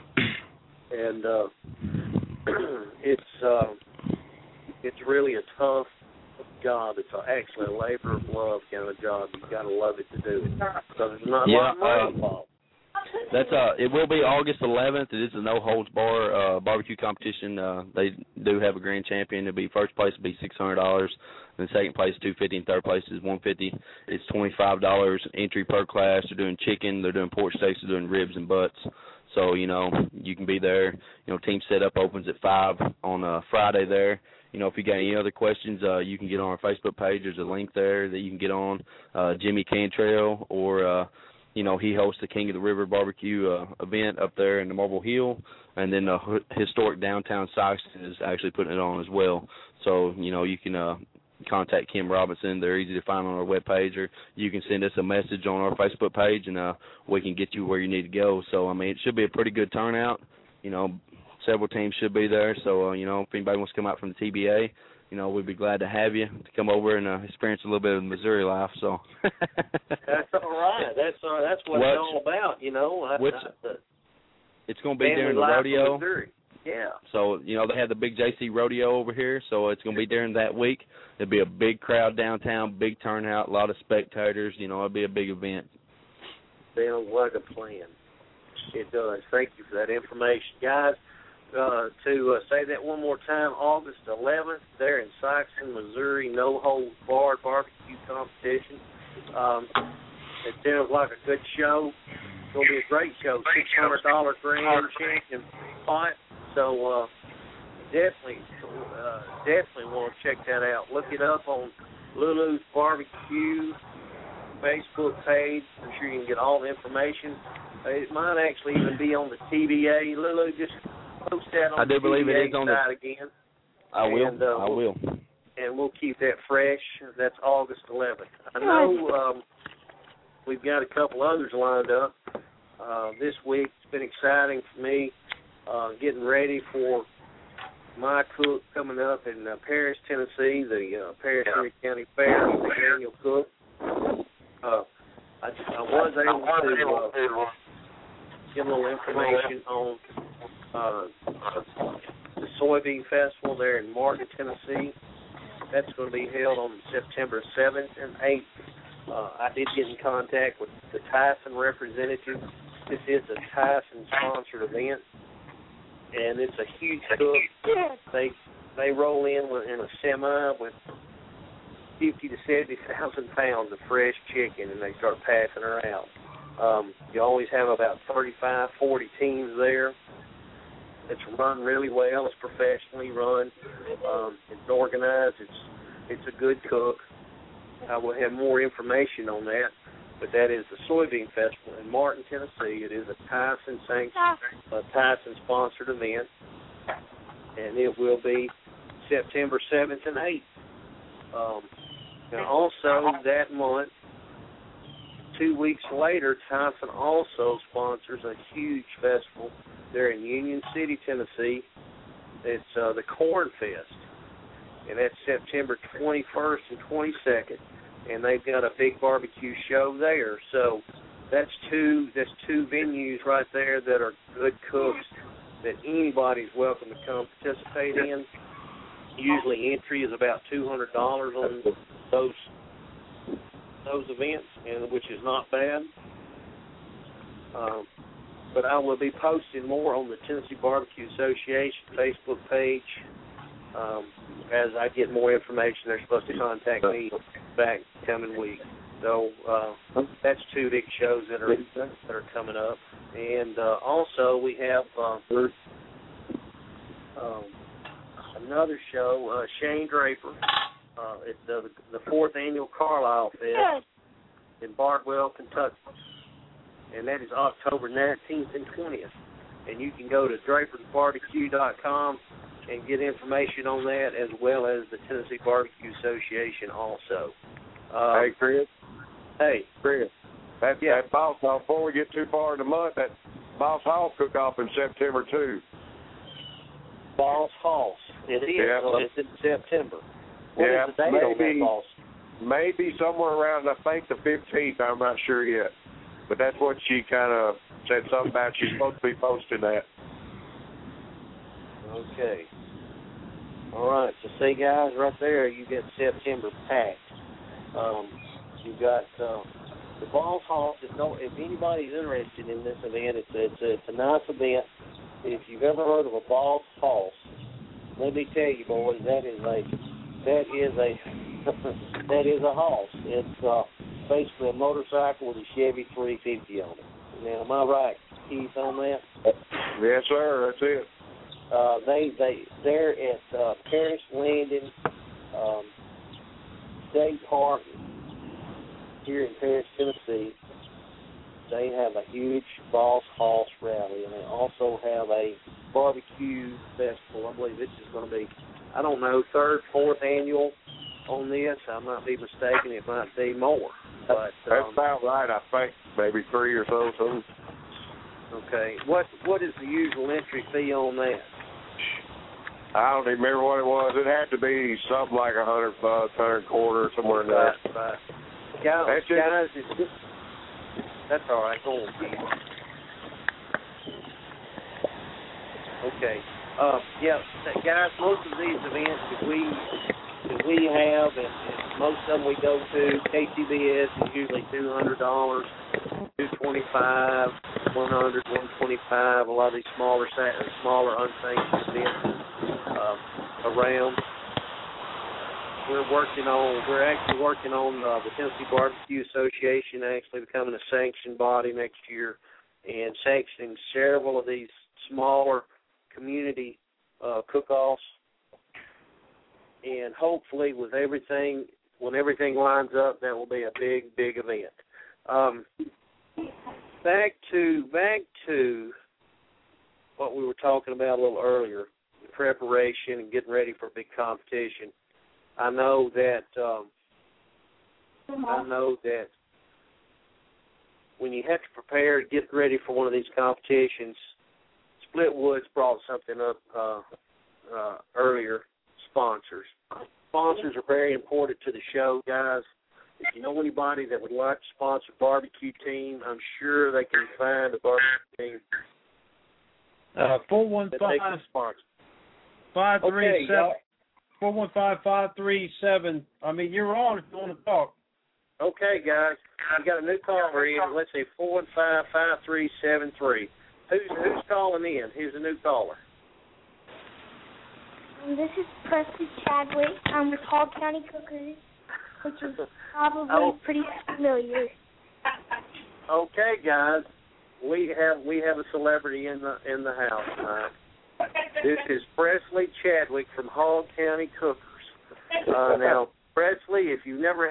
And it's really a tough job. It's actually a labor of love kind of job. You've got to love it to do it. So there's not a lot of money involved. It will be August 11th. It is a no holds bar barbecue competition. They do have a grand champion. It'll be first place will be $600, and second place $250, and third place is $150. It's $25 entry per class. They're doing chicken, they're doing pork steaks, they're doing ribs and butts. So you can be there. Team setup opens at 5 on Friday there. If you got any other questions, you can get on our Facebook page. There's a link there that you can get on. Jimmy Cantrell or. He hosts the King of the River barbecue event up there in the Marble Hill, and then historic downtown Sikeston is actually putting it on as well. So, you can contact Kim Robinson. They're easy to find on our webpage, or you can send us a message on our Facebook page, and we can get you where you need to go. So, it should be a pretty good turnout. Several teams should be there. So, if anybody wants to come out from the TBA, we'd be glad to have you to come over and experience a little bit of Missouri life. So that's all right. That's what it's all about. It's going to be during the rodeo. Yeah. So they have the big JC rodeo over here. So it's going to be during that week. There'll be a big crowd downtown, big turnout, a lot of spectators. It'll be a big event. Sounds like a plan. It does. Thank you for that information, guys. To say that one more time, August 11th, there in Sikeston, Missouri, no holds barred barbecue competition. It sounds like a good show. It's going to be a great show. $600 grand champion pot. So definitely want to check that out. Look it up on Lulu's Barbecue Facebook page. I'm sure you can get all the information. It might actually even be on the TBA. Lulu, just post that on the TBA side again. I will. And we'll keep that fresh. That's August 11th. I know we've got a couple others lined up this week. It's been exciting for me getting ready for my cook coming up in Paris, Tennessee, the Paris-Henry County Fair, the annual cook. I was able to give a little information on the Soybean Festival there in Martin, Tennessee. That's going to be held on September 7th and 8th. I did get in contact with the Tyson representative. This is a Tyson-sponsored event, and it's a huge cook. They roll in a semi with 50 to 70,000 pounds of fresh chicken, and they start passing her out. You always have about 35, 40 teams there. It's run really well. It's professionally run. It's organized. It's a good cook. I will have more information on that, but that is the Soybean Festival in Martin, Tennessee. It is a Tyson-sponsored event, and it will be September 7th and 8th. Now, also that month, 2 weeks later, Tyson also sponsors a huge festival there in Union City, Tennessee. It's the Corn Fest, and that's September 21st and 22nd, and they've got a big barbecue show there. So that's two venues right there that are good cooks that anybody's welcome to come participate in. Usually entry is about $200 on those events, and which is not bad. But I will be posting more on the Tennessee Barbecue Association Facebook page. As I get more information, they're supposed to contact me back coming week. So that's two big shows that are coming up. And also we have another show, Shane Draper. It's the 4th annual Carlisle Fest in Bardwell, Kentucky. And that is October 19th and 20th. And you can go to drapersbarbecue.com and get information on that, as well as the Tennessee Barbecue Association also. Hey, Chris. Hey. Chris. That Boss Hall, before we get too far in the month, that Boss Hall cook-off in September, too. Boss Hall. It is. Yeah. So it's in September. What is the date on that, Boss? Maybe somewhere around, I think, the 15th. I'm not sure yet. But that's what she kind of said something about. She's supposed to be posting that. Okay. All right. So, see, guys, right there, you get September packed. You got the Boss Hall. If anybody's interested in this event, it's a nice event. If you've ever heard of a Boss Hall, let me tell you, boys, that is a hoss. It's basically a motorcycle with a Chevy 350 on it. Now, am I right, Keith, on that? Yes, sir. That's it. They're at Paris Landing State Park here in Paris, Tennessee. They have a huge Boss Hoss rally, and they also have a barbecue festival. I believe this is going to be, I don't know, 3rd, 4th annual on this. I might be mistaken. It might be more. But that's about right, I think. Maybe 3 or so. Okay. What is the usual entry fee on that? I don't even remember what it was. It had to be something like $100, $125, somewhere in there. Right. Guys, that's all right. Go on, Keith. Okay. Guys, most of these events that we have, and most of them we go to, KCBS is usually $200, $225, $100, $125. A lot of these smaller unsanctioned events around. We're actually working on the Tennessee Barbecue Association actually becoming a sanctioned body next year and sanctioning several of these smaller community cook-offs. And hopefully when everything lines up, that will be a big event. Back to what we were talking about a little earlier, the preparation and getting ready for a big competition. I know that when you have to prepare to get ready for one of these competitions, Splitwoods brought something up earlier. Sponsors. Sponsors are very important to the show, guys. If you know anybody that would like to sponsor a barbecue team, I'm sure they can find a barbecue team. 415-537. I mean, you're on if you want to talk. Okay, guys. I've got a new caller in. Let's see, 415-5373. Who's calling in? Here's a new caller. This is Presley Chadwick. I'm with Hall County Cookers, which is probably pretty familiar. Okay, guys. We have a celebrity in the house tonight. This is Presley Chadwick from Hall County Cookers. Now, Presley, if you've never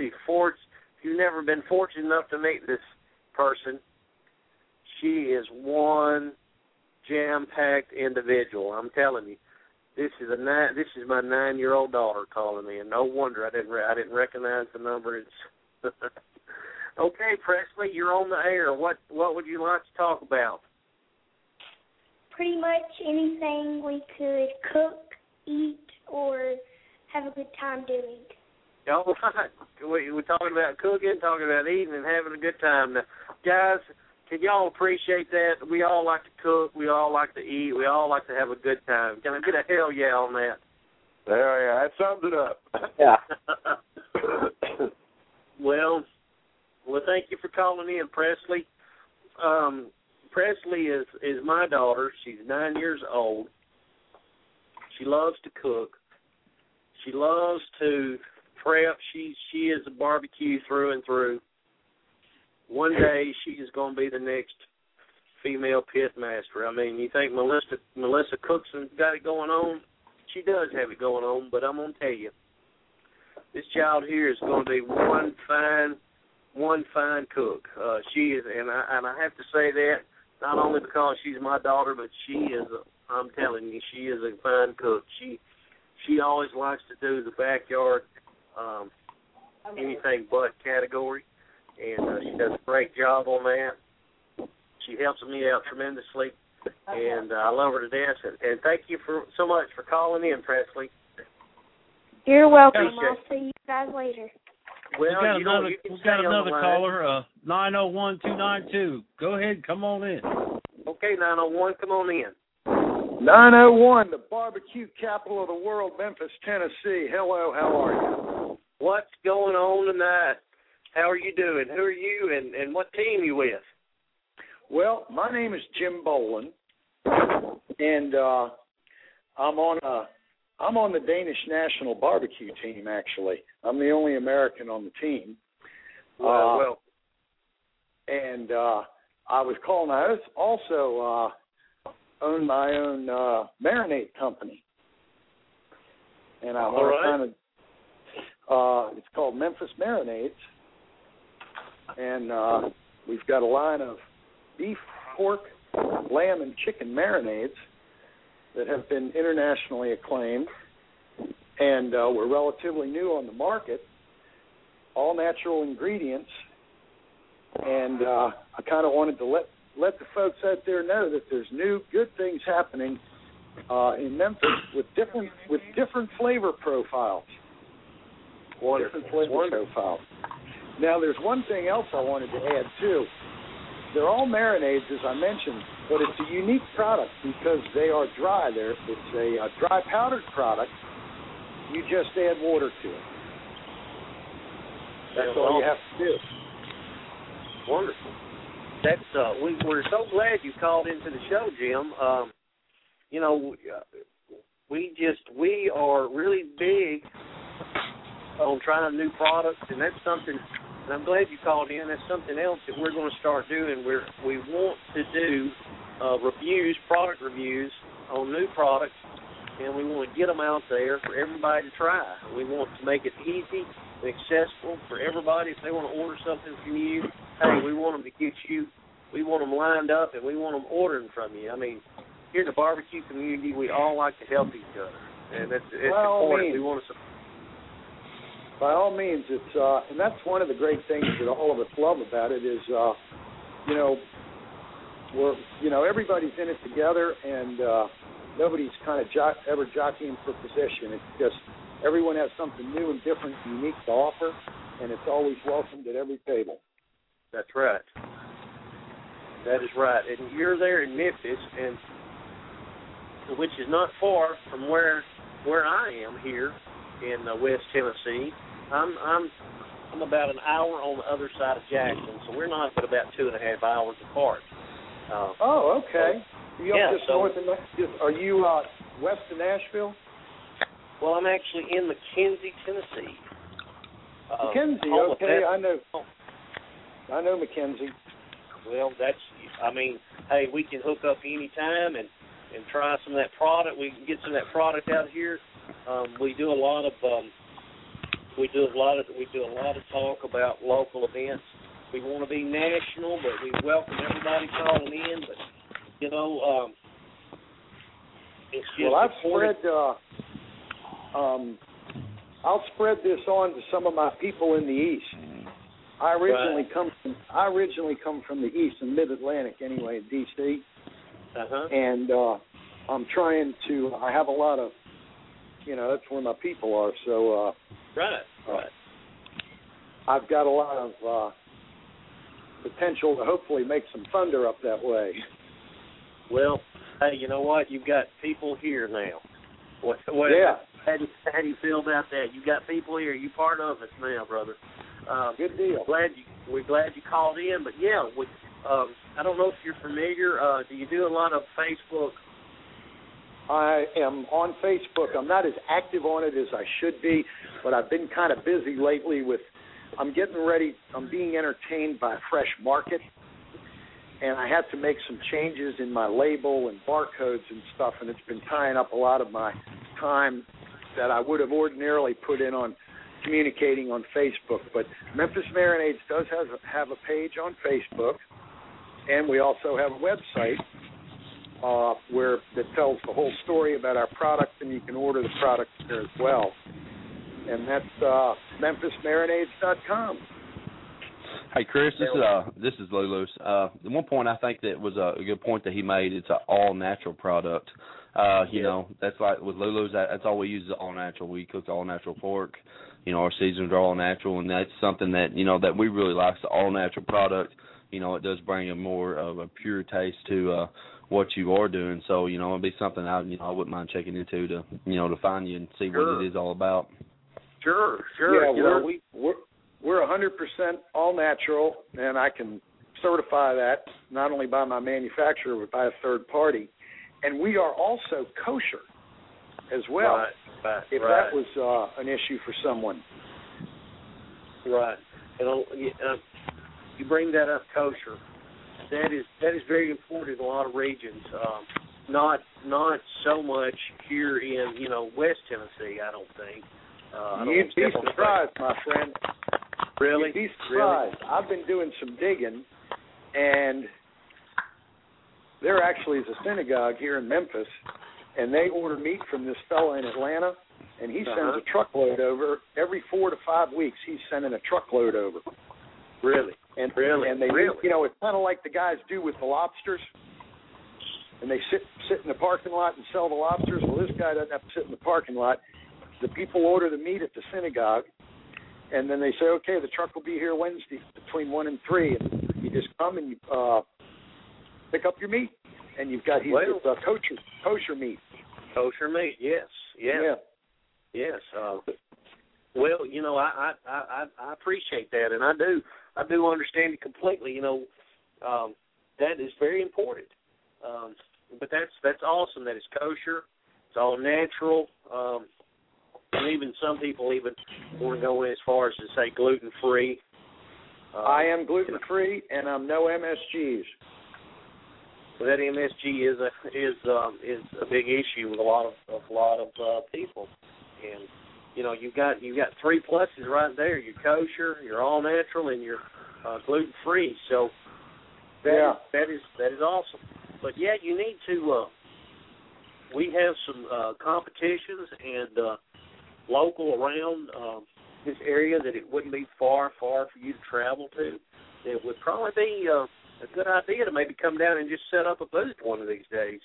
been fortunate enough to meet this person, she is one jam-packed individual. I'm telling you, this is my 9-year-old daughter calling in. No wonder I didn't recognize the number. Okay, Presley, you're on the air. What would you like to talk about? Pretty much anything we could cook, eat, or have a good time doing. All right. We're talking about cooking, talking about eating, and having a good time. Now, guys, can y'all appreciate that? We all like to cook. We all like to eat. We all like to have a good time. Can I get a hell yeah on that? Hell yeah. That sums it up. Yeah. Well, thank you for calling in, Presley. Presley is my daughter. She's 9 years old. She loves to cook. She loves to prep. She is a barbecue through and through. One day she is going to be the next female pit master. I mean, you think Melissa cooks and got it going on? She does have it going on, but I'm going to tell you, this child here is going to be one fine cook. She is, and I have to say that not only because she's my daughter, but I'm telling you, she is a fine cook. She always likes to do the backyard, anything but category, and she does a great job on that. She helps me out tremendously, and I love her to death. And thank you so much for calling in, Presley. You're welcome. I'll see you guys later. Well, we've got another caller, 901-292. Go ahead, come on in. Okay, 901, come on in. 901, the barbecue capital of the world, Memphis, Tennessee. Hello, how are you? What's going on tonight? How are you doing? Who are you, and what team you with? Well, my name is Jim Boland, and I'm on the Danish national barbecue team, actually. I'm the only American on the team. And I was calling. I also own my own marinade company. And I want to it's called Memphis Marinades. And we've got a line of beef, pork, lamb, and chicken marinades that have been internationally acclaimed, and we're relatively new on the market, all natural ingredients, and I kind of wanted to let the folks out there know that there's new good things happening in Memphis with different flavor profiles. Wonderful. Different flavor profiles. Now, there's one thing else I wanted to add, too. They're all marinades, as I mentioned, but it's a unique product because they are dry. It's a dry powdered product. You just add water to it. That's all you have to do. Wonderful. That's we're so glad you called into the show, Jim. You know, we are really big on trying new products, and that's something. And I'm glad you called in. That's something else that we're going to start doing. We want to do product reviews on new products, and we want to get them out there for everybody to try. We want to make it easy and accessible for everybody. If they want to order something from you, hey, we want them to get you. We want them lined up, and we want them ordering from you. I mean, here in the barbecue community, we all like to help each other, and it's important. We want to support. By all means, it's and that's one of the great things that all of us love about it is, everybody's in it together, and nobody's kind of ever jockeying for position. It's just everyone has something new and different and unique to offer, and it's always welcomed at every table. That's right. That is right. And you're there in Memphis, and which is not far from where I am here in West Tennessee. I'm about an hour on the other side of Jackson, so we're not but about 2.5 hours apart. Okay. Are you west of Nashville? Well, I'm actually in McKenzie, Tennessee. McKenzie, okay. I know McKenzie. Well, hey, we can hook up any time and try some of that product. We can get some of that product out here. We do a lot of talk about local events. We want to be national, but we welcome everybody calling in. But it's just I'll spread this on to some of my people in the East. I originally come from the East, in Mid-Atlantic anyway, in D.C. And I'm trying to. I have a lot of. That's where my people are. So. Right. I've got a lot of potential to hopefully make some thunder up that way. Well, hey, you know what? You've got people here now. Yeah. How do you feel about that? You got people here. You part of us now, brother. Good deal. We're glad you called in. But yeah, I don't know if you're familiar. Do you do a lot of Facebook? I am on Facebook. I'm not as active on it as I should be, but I've been kind of busy lately I'm getting ready. I'm being entertained by Fresh Market, and I had to make some changes in my label and barcodes and stuff, and it's been tying up a lot of my time that I would have ordinarily put in on communicating on Facebook. But Memphis Marinades does have a page on Facebook, and we also have a website that tells the whole story about our product, and you can order the product there as well. And that's MemphisMarinades.com. Hey, Chris, this is Lulu's. The one point I think that was a good point that he made, it's an all-natural product. That's like with Lulu's, that's all we use is all natural. We cook all-natural pork. Our seasonings are all-natural, and that's something that, that we really like, the all-natural product. It does bring a more of a pure taste to what you are doing. So, it'll be something I wouldn't mind checking into to find you and see what it is all about. Sure. Yeah, we're 100% all natural, and I can certify that not only by my manufacturer but by a third party. And we are also kosher as well, if that was an issue for someone. Right. And you bring that up, kosher. That is very important in a lot of regions. Not so much here in West Tennessee, I don't think. You'd be surprised, my friend. Really? You'd be surprised. Really? I've been doing some digging, and there actually is a synagogue here in Memphis, and they order meat from this fella in Atlanta, and he sends a truckload over. Every 4 to 5 weeks, he's sending a truckload over. Really? And they, it's kind of like the guys do with the lobsters. and they sit in the parking lot and sell the lobsters. Well, this guy doesn't have to sit in the parking lot. The people order the meat at the synagogue, and then they say, okay, the truck will be here Wednesday between 1 and 3, and you just come and you pick up your meat, and you've got kosher meat. Kosher meat, yes. Yeah. Yes. Well, you know, I appreciate that, and I do understand it completely. You know, that is very important. But that's awesome that it's kosher. It's all natural. And even some people even want to go as far as to say gluten-free. I am gluten-free, and I'm no MSGs. Well, that MSG is a big issue with a lot of people, and you know you've got 3 pluses right there. You're kosher, you're all natural, and you're gluten-free. So that is awesome. But yeah, you need to. We have some competitions and local around this area that it wouldn't be far for you to travel to. It would probably be a good idea to maybe come down and just set up a booth one of these days.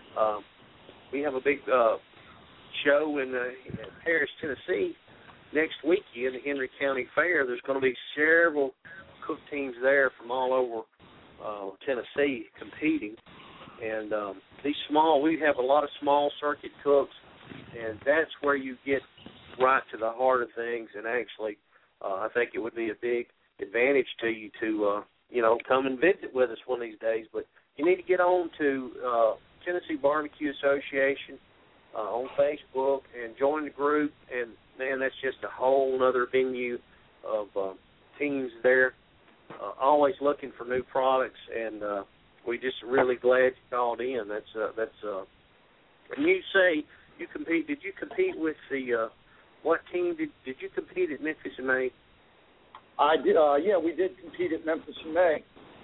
We have a big show in Paris, Tennessee next weekend, the Henry County Fair. There's going to be several cook teams there from all over Tennessee competing. And we have a lot of small circuit cooks, and that's where you get right to the heart of things. And actually, I think it would be a big advantage to you to, come and visit with us one of these days. But you need to get on to Tennessee Barbecue Association on Facebook and join the group. And, man, that's just a whole other venue of teams there, always looking for new products. And we just really glad you called in. That's. And you say you compete. Did you compete with the what team did you compete at Memphis in May? I did. Yeah, we did compete at Memphis in May.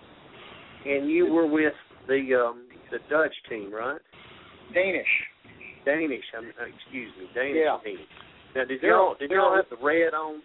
And you were with the Dutch team, right? Danish. Excuse me, Danish team. Now, did y'all have the red on?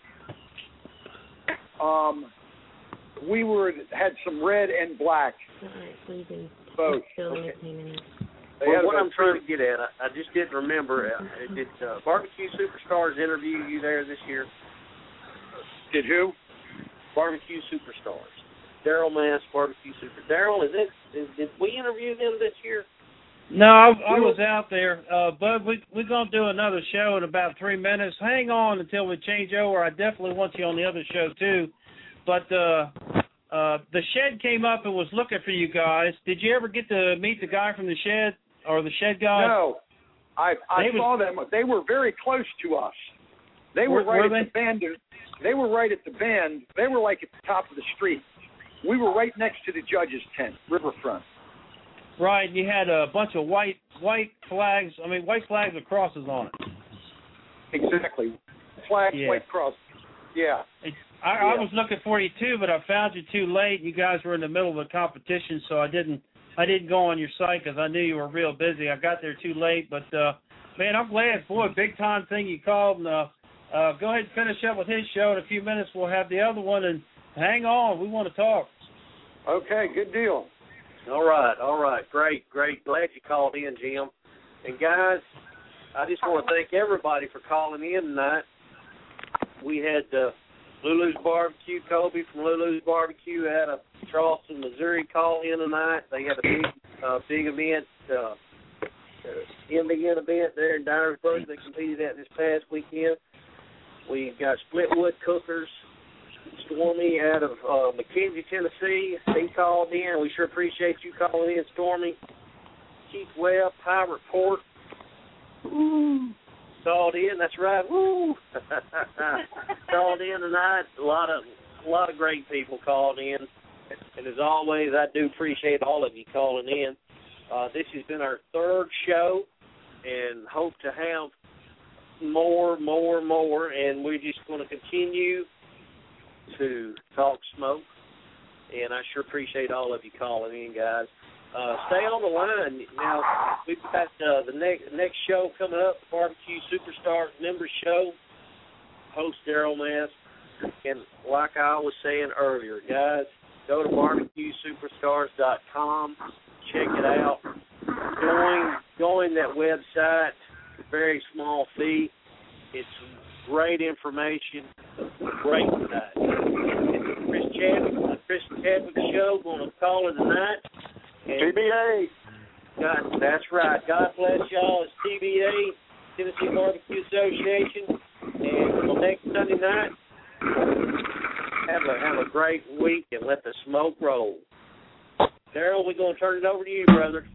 We had some red and black. Both. Okay. Well, what I'm trying to get at, I just didn't remember. Did Barbecue Superstars interview you there this year? Did who? Barbecue Superstars. Daryl Mass, Barbecue Super. Daryl, did we interview them this year? No, I was out there. Bud, we're going to do another show in about 3 minutes. Hang on until we change over. I definitely want you on the other show, too. But the Shed came up and was looking for you guys. Did you ever get to meet the guy from the Shed or the Shed guy? No. I saw them. They were very close to us. They were right at the bend. They were right at the bend. They were like at the top of the street. We were right next to the judge's tent, riverfront. Right. You had a bunch of white flags. I mean, white flags with crosses on it. Exactly. Flags, white crosses. Yeah. I was looking for you too, but I found you too late. You guys were in the middle of a competition, so I didn't go on your site because I knew you were real busy. I got there too late, but man, I'm glad. Boy, big time thing you called. And go ahead and finish up with his show. In a few minutes, we'll have the other one. And hang on, we want to talk. Okay, good deal. All right, great. Glad you called in, Jim. And guys, I just want to thank everybody for calling in tonight. We had Lulu's Barbecue, Kobe from Lulu's Barbecue out of Charleston, Missouri, call in tonight. They had a big event, MBN event there in Dyersburg. They competed at this past weekend. We've got Splitwood Cookers, Stormy out of McKenzie, Tennessee. He called in. We sure appreciate you calling in, Stormy. Keith Webb, High Report. Woo. Called in. That's right. Woo. Called in tonight. A lot of great people called in. And as always, I do appreciate all of you calling in. This has been our third show, and hope to have more. And we're just going to continue to talk smoke. And I sure appreciate all of you calling in, guys. Stay on the line. Now, we've got the next show coming up, Barbecue Superstars Members Show, host Daryl Mass. And like I was saying earlier, guys, go to barbecuesuperstars.com, check it out. join that website. It's a very small fee. It's great information. Great site. It's Chris Chadwick Show. Going to call it tonight. TBA. That's right. God bless y'all. It's TBA, Tennessee Barbecue Association. And until next Sunday night, have a great week and let the smoke roll. Daryl, we're going to turn it over to you, brother.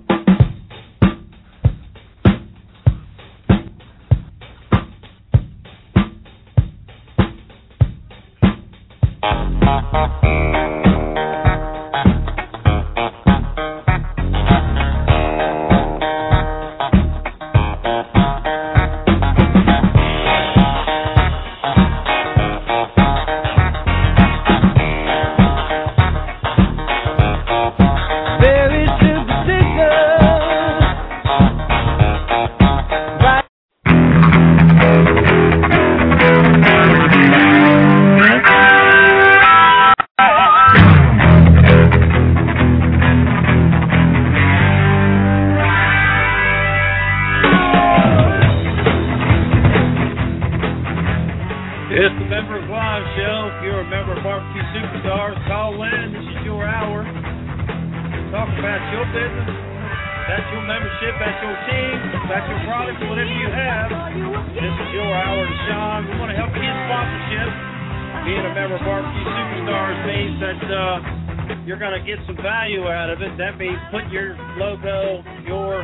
You're going to get some value out of it. That means put your logo, your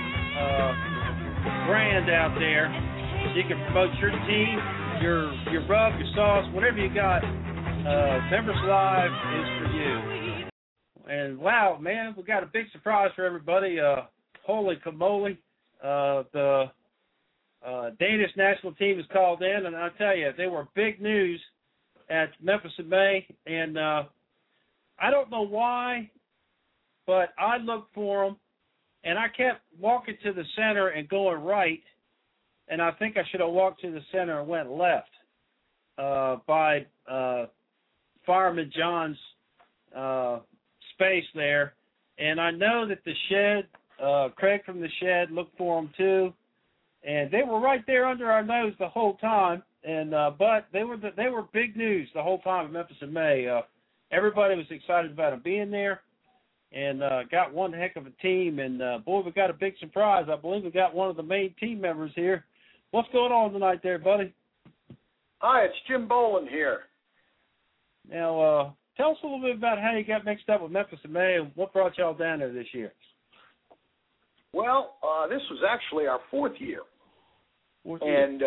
brand out there. You can promote your team, your rub, your sauce, whatever you got. Members Live is for you. And wow, man, we got a big surprise for everybody. Holy camole. The Danish national team is called in, and I tell you, they were big news at Memphis in May, and I don't know why, but I looked for them, and I kept walking to the center and going right, and I think I should have walked to the center and went left by Fireman John's space there. And I know that the shed, Craig from the shed looked for them too, and they were right there under our nose the whole time. And but they were big news the whole time in Memphis in May. Everybody was excited about them being there, and got one heck of a team. And boy, we got a big surprise. I believe we got one of the main team members here. What's going on tonight, there, buddy? Hi, it's Jim Boland here. Now, tell us a little bit about how you got mixed up with Memphis in May and what brought y'all down there this year. Well, this was actually our fourth year. And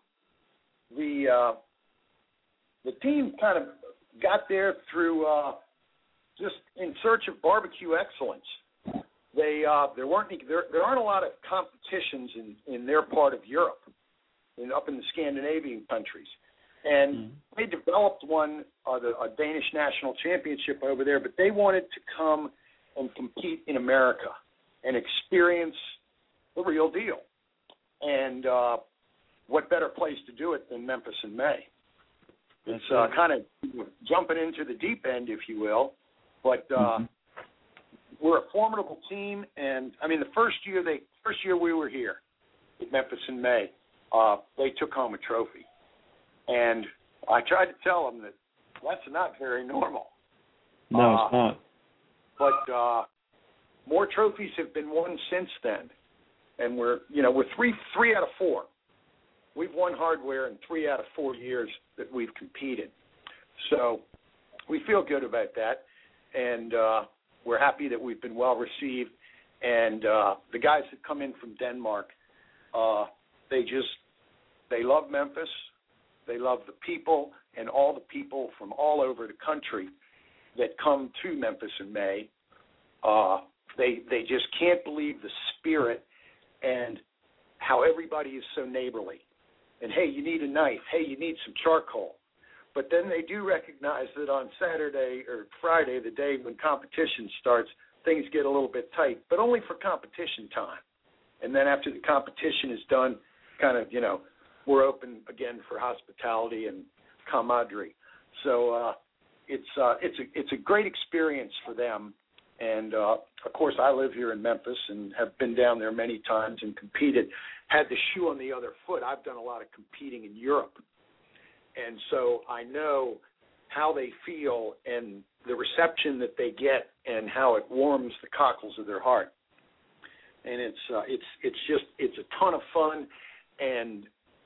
the team kind of got there through just in search of barbecue excellence. There aren't a lot of competitions in their part of Europe, up in the Scandinavian countries, and they developed one, a Danish national championship over there. But they wanted to come and compete in America and experience the real deal. And what better place to do it than Memphis in May? It's kind of jumping into the deep end, if you will. But we're a formidable team, and I mean the first year we were here at Memphis in May, they took home a trophy, and I tried to tell them that that's not very normal. No, it's not. But more trophies have been won since then, and we're three out of four. We've won hardware in 3 out of 4 years that we've competed. So we feel good about that, and we're happy that we've been well received. And the guys that come in from Denmark, they love Memphis. They love the people and all the people from all over the country that come to Memphis in May. They just can't believe the spirit and how everybody is so neighborly. And, hey, you need a knife. Hey, you need some charcoal. But then they do recognize that on Saturday or Friday, the day when competition starts, things get a little bit tight, but only for competition time. And then after the competition is done, kind of, we're open again for hospitality and camaraderie. So it's a great experience for them. And, of course, I live here in Memphis and have been down there many times and competed. Had the shoe on the other foot, I've done a lot of competing in Europe. And so I know how they feel and the reception that they get and how it warms the cockles of their heart. And it's a ton of fun and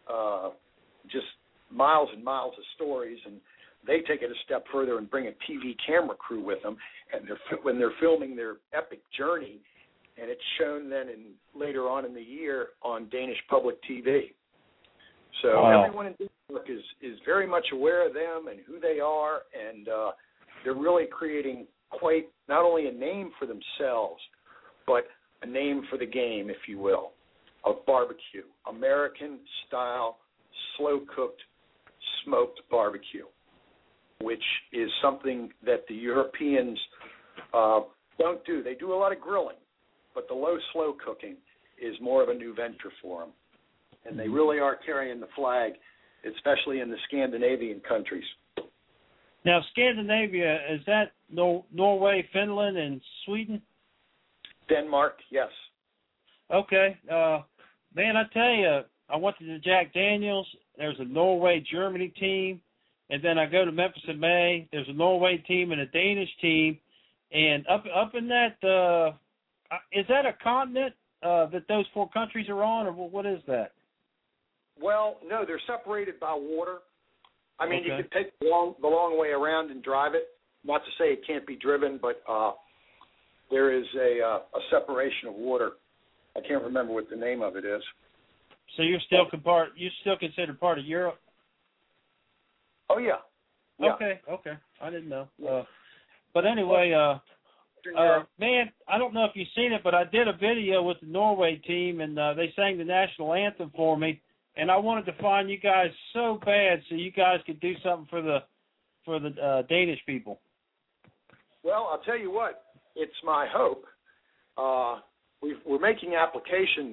just miles and miles of stories. And they take it a step further and bring a TV camera crew with them, and when they're filming their epic journey, and it's shown then later on in the year on Danish public TV. So everyone in Denmark is very much aware of them and who they are, and they're really creating quite not only a name for themselves, but a name for the game, if you will, of barbecue, American-style, slow-cooked, smoked barbecue, which is something that the Europeans don't do. They do a lot of grilling, but the low, slow cooking is more of a new venture for them. And they really are carrying the flag, especially in the Scandinavian countries. Now, Scandinavia, is that Norway, Finland, and Sweden? Denmark, yes. Okay. Man, I tell you, I went to the Jack Daniels. There's a Norway-Germany team. And then I go to Memphis in May. There's a Norway team and a Danish team. And up in that, is that a continent that those four countries are on, or what is that? Well, no, they're separated by water. I mean, you could take the long way around and drive it. Not to say it can't be driven, but there is a separation of water. I can't remember what the name of it is. So you're still considered part of Europe? Oh, yeah. Okay. I didn't know. But anyway, man, I don't know if you've seen it, but I did a video with the Norway team, and they sang the national anthem for me, and I wanted to find you guys so bad so you guys could do something for the Danish people. Well, I'll tell you what, it's my hope. We're making application.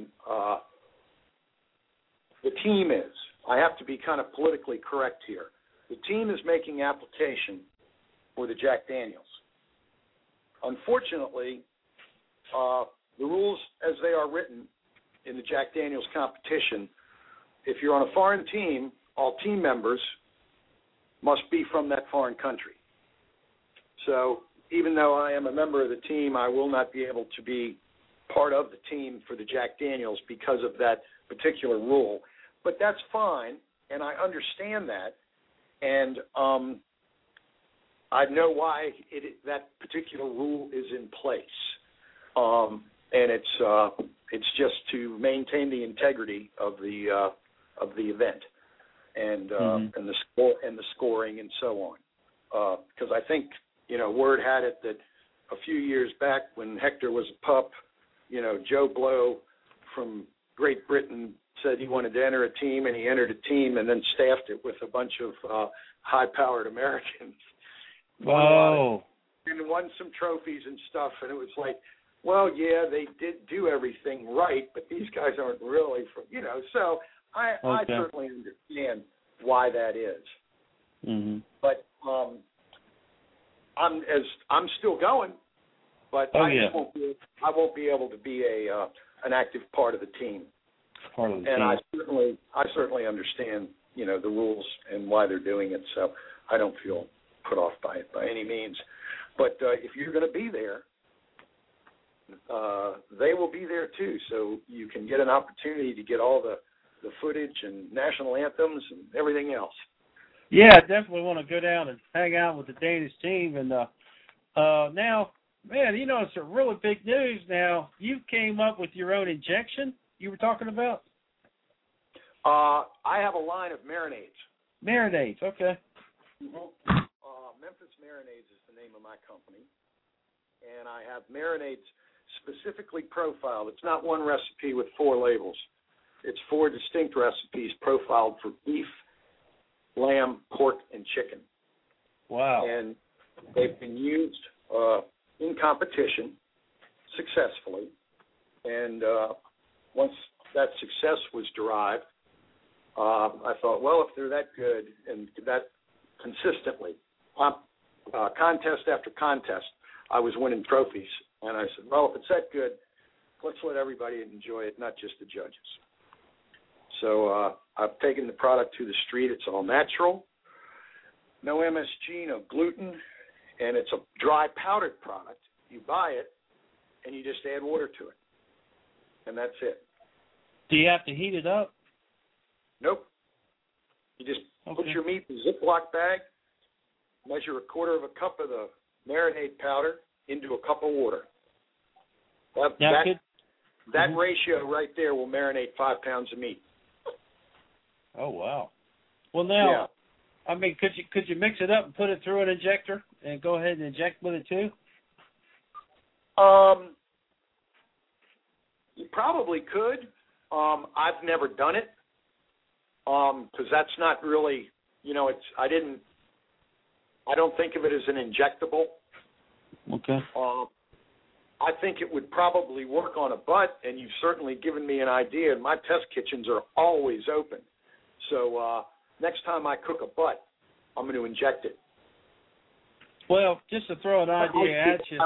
The team is. I have to be kind of politically correct here. The team is making application for the Jack Daniels. Unfortunately, the rules as they are written in the Jack Daniels competition, if you're on a foreign team, all team members must be from that foreign country. So even though I am a member of the team, I will not be able to be part of the team for the Jack Daniels because of that particular rule. But that's fine, and I understand that. And I know why that particular rule is in place, and it's just to maintain the integrity of the event and the scoring and so on. Because I think word had it that a few years back when Hector was a pup, Joe Blow from Great Britain said he wanted to enter a team, and he entered a team and then staffed it with a bunch of high-powered Americans. Whoa. And won some trophies and stuff, and it was like, well, yeah, they did do everything right, but these guys aren't really from, so I certainly understand why that is. Mm-hmm. But I'm still going, but I won't be able to be an active part of the team. And I certainly understand, the rules and why they're doing it, so I don't feel put off by it by any means. But if you're going to be there, they will be there too, so you can get an opportunity to get all the footage and national anthems and everything else. Yeah, I definitely want to go down and hang out with the Danish team. And now, man, it's a really big news now. You came up with your own injection you were talking about? I have a line of marinades. Marinades, okay. Mm-hmm. Memphis Marinades is the name of my company. And I have marinades specifically profiled. It's not one recipe with 4 labels. It's 4 distinct recipes profiled for beef, lamb, pork, and chicken. Wow. And they've been used in competition successfully. And once that success was derived, I thought, well, if they're that good and that consistently, contest after contest, I was winning trophies. And I said, well, if it's that good, let's let everybody enjoy it, not just the judges. So I've taken the product to the street. It's all natural, no MSG, no gluten, and it's a dry powdered product. You buy it, and you just add water to it, and that's it. Do you have to heat it up? Nope. You just put your meat in a Ziploc bag, measure a quarter of a cup of the marinade powder into a cup of water. That ratio right there will marinate 5 pounds of meat. Oh, wow. Well, now, I mean, could you mix it up and put it through an injector and go ahead and inject with it too? You probably could. I've never done it because that's not really, I don't think of it as an injectable. Okay. I think it would probably work on a butt, and you've certainly given me an idea. My test kitchens are always open. So next time I cook a butt, I'm going to inject it. Well, just to throw an idea at you.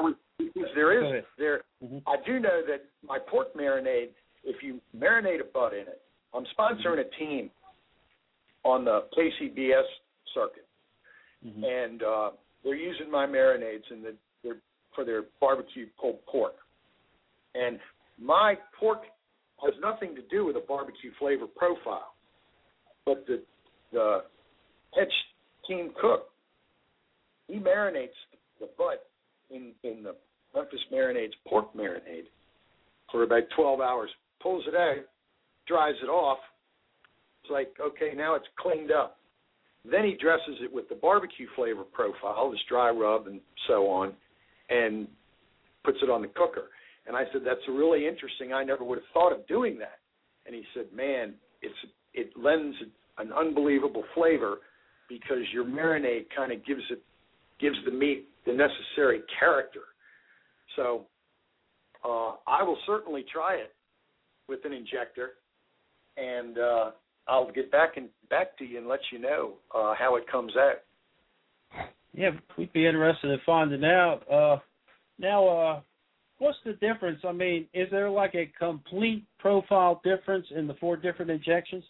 I do know that my pork marinade, if you marinate a butt in it, I'm sponsoring a team on the KCBS circuit, and they're using my marinades for their barbecue pulled pork. And my pork has nothing to do with a barbecue flavor profile, but the head team cook, he marinates the butt in the Memphis Marinades pork marinade for about 12 hours, pulls it out, dries it off. It's like, okay, now it's cleaned up. Then he dresses it with the barbecue flavor profile, this dry rub and so on, and puts it on the cooker. And I said, that's really interesting. I never would have thought of doing that. And he said, man, it lends an unbelievable flavor because your marinade kind of gives the meat the necessary character. So I will certainly try it with an injector, and I'll get back to you and let you know how it comes out. Yeah, we'd be interested in finding out. Now, what's the difference? I mean, is there like a complete profile difference in the 4 different injections?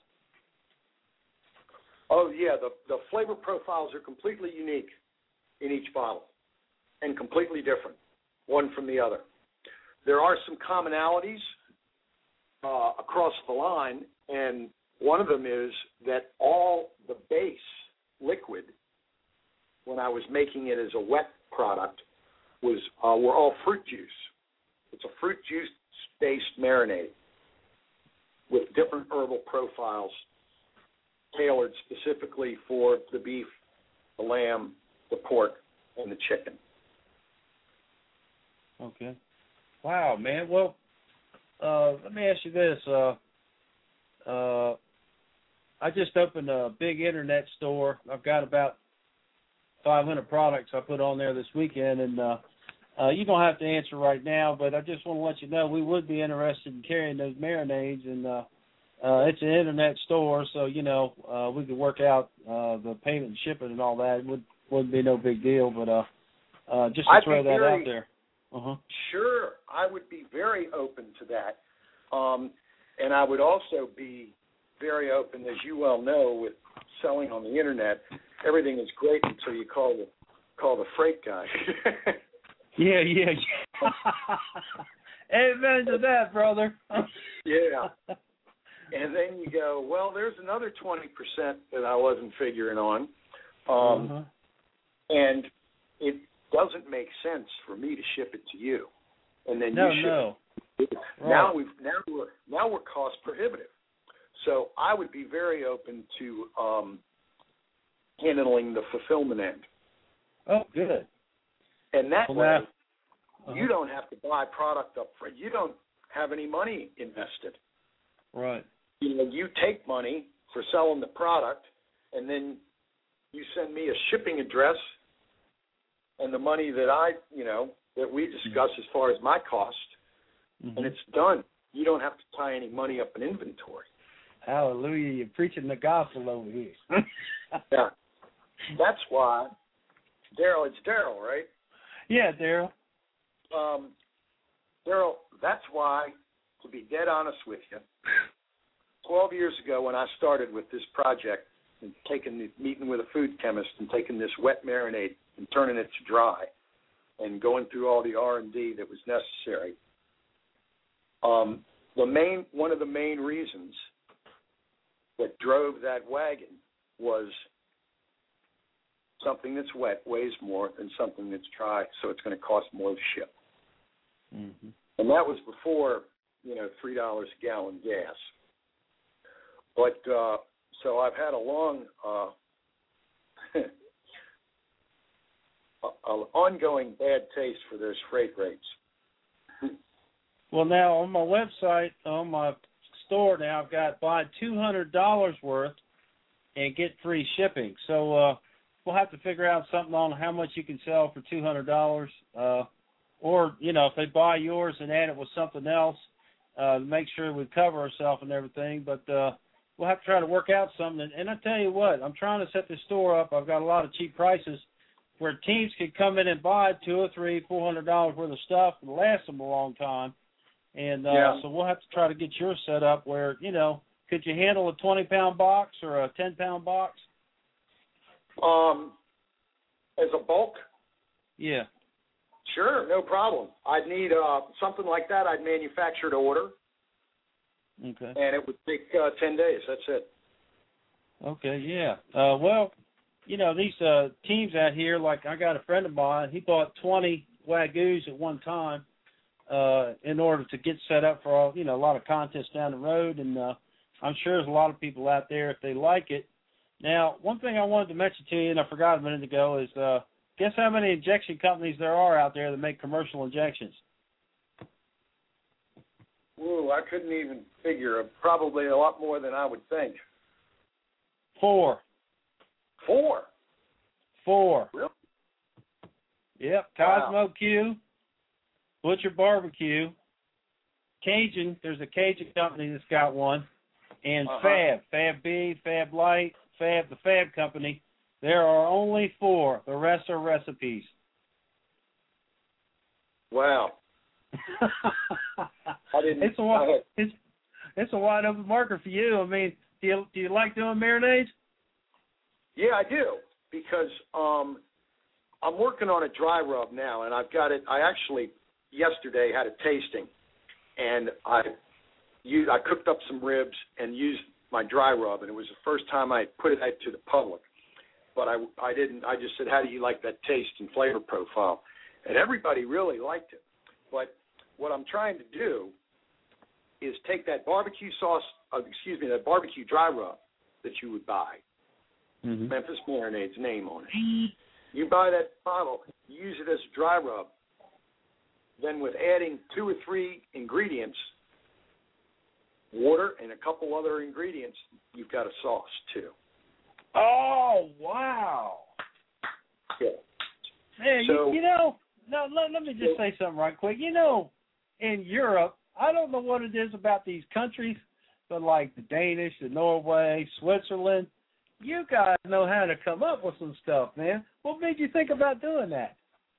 Oh, yeah. The flavor profiles are completely unique in each bottle and completely different, one from the other. There are some commonalities across the line, and one of them is that all the base liquid, when I was making it as a wet product, were all fruit juice. It's a fruit juice-based marinade with different herbal profiles tailored specifically for the beef, the lamb, the pork, and the chicken. Okay. Wow, man. Well, let me ask you this. I just opened a big internet store. I've got about 500 products I put on there this weekend, and you don't have to answer right now, but I just want to let you know we would be interested in carrying those marinades, and it's an internet store, so, we could work out the payment and shipping and all that. It wouldn't be no big deal, but just to throw that out there. Sure, I would be very open to that. And I would also be very open, as you well know, with selling on the internet. Everything is great until you call the freight guy. Yeah. Amen to that, brother. Yeah. And then you go, well, there's another 20% that I wasn't figuring on. And it doesn't make sense for me to ship it to you. And then you ship it. Right. Now we're cost prohibitive. So I would be very open to handling the fulfillment end. Oh, good. And that way, you don't have to buy product up front. You don't have any money invested. Right. You take money for selling the product, and then you send me a shipping address and the money that that we discuss as far as my cost, and it's done. You don't have to tie any money up in inventory. Hallelujah. You're preaching the gospel over here. Yeah. That's why, Daryl, it's Daryl, right? Yeah, Daryl. Daryl, that's why, to be dead honest with you, 12 years ago when I started with this project and meeting with a food chemist and taking this wet marinade and turning it to dry and going through all the R&D that was necessary, one of the main reasons that drove that wagon was something that's wet weighs more than something that's dry, so it's going to cost more to ship. Mm-hmm. And that was before, $3 a gallon gas. But so I've had a long, ongoing bad taste for those freight rates. Well, now on my website, on my store now, I've got buy $200 worth and get free shipping. So we'll have to figure out something on how much you can sell for $200. Or, if they buy yours and add it with something else, make sure we cover ourselves and everything. But we'll have to try to work out something. And I tell you what, I'm trying to set this store up. I've got a lot of cheap prices where teams could come in and buy $200 or $300-$400 worth of stuff and last them a long time. And so we'll have to try to get yours set up where, could you handle a 20-pound box or a 10-pound box? As a bulk? Yeah. Sure, no problem. I'd need something like that. I'd manufacture to order. Okay. And it would take 10 days. That's it. Okay, yeah. Well, these teams out here, like I got a friend of mine, he bought 20 Wagyus at one time in order to get set up for all, a lot of contests down the road. And I'm sure there's a lot of people out there if they like it. Now, one thing I wanted to mention to you, and I forgot a minute ago, is guess how many injection companies there are out there that make commercial injections? Ooh, I couldn't even figure. Probably a lot more than I would think. 4. 4? 4. Really? Yep. Cosmo Q, Butcher Barbecue, Cajun. There's a Cajun company that's got one, and Fab B, Fab Light, the Fab company. There are only 4. The rest are recipes. Wow. It's a wide open market for you. I mean, do you like doing marinades? Yeah, I do, because I'm working on a dry rub now, and I've got it. I actually yesterday had a tasting, and I cooked up some ribs and used my dry rub, and it was the first time I put it out to the public. But I didn't. I just said, how do you like that taste and flavor profile? And everybody really liked it. But what I'm trying to do is take that barbecue sauce, that barbecue dry rub that you would buy, Memphis Marinade's name on it. You buy that bottle, use it as a dry rub. Then with adding 2 or 3 ingredients, water and a couple other ingredients, you've got a sauce too. Oh, wow. Yeah. Man, so, let me just say something right quick. In Europe, I don't know what it is about these countries, but like the Danish, the Norway, Switzerland, you guys know how to come up with some stuff, man. What made you think about doing that?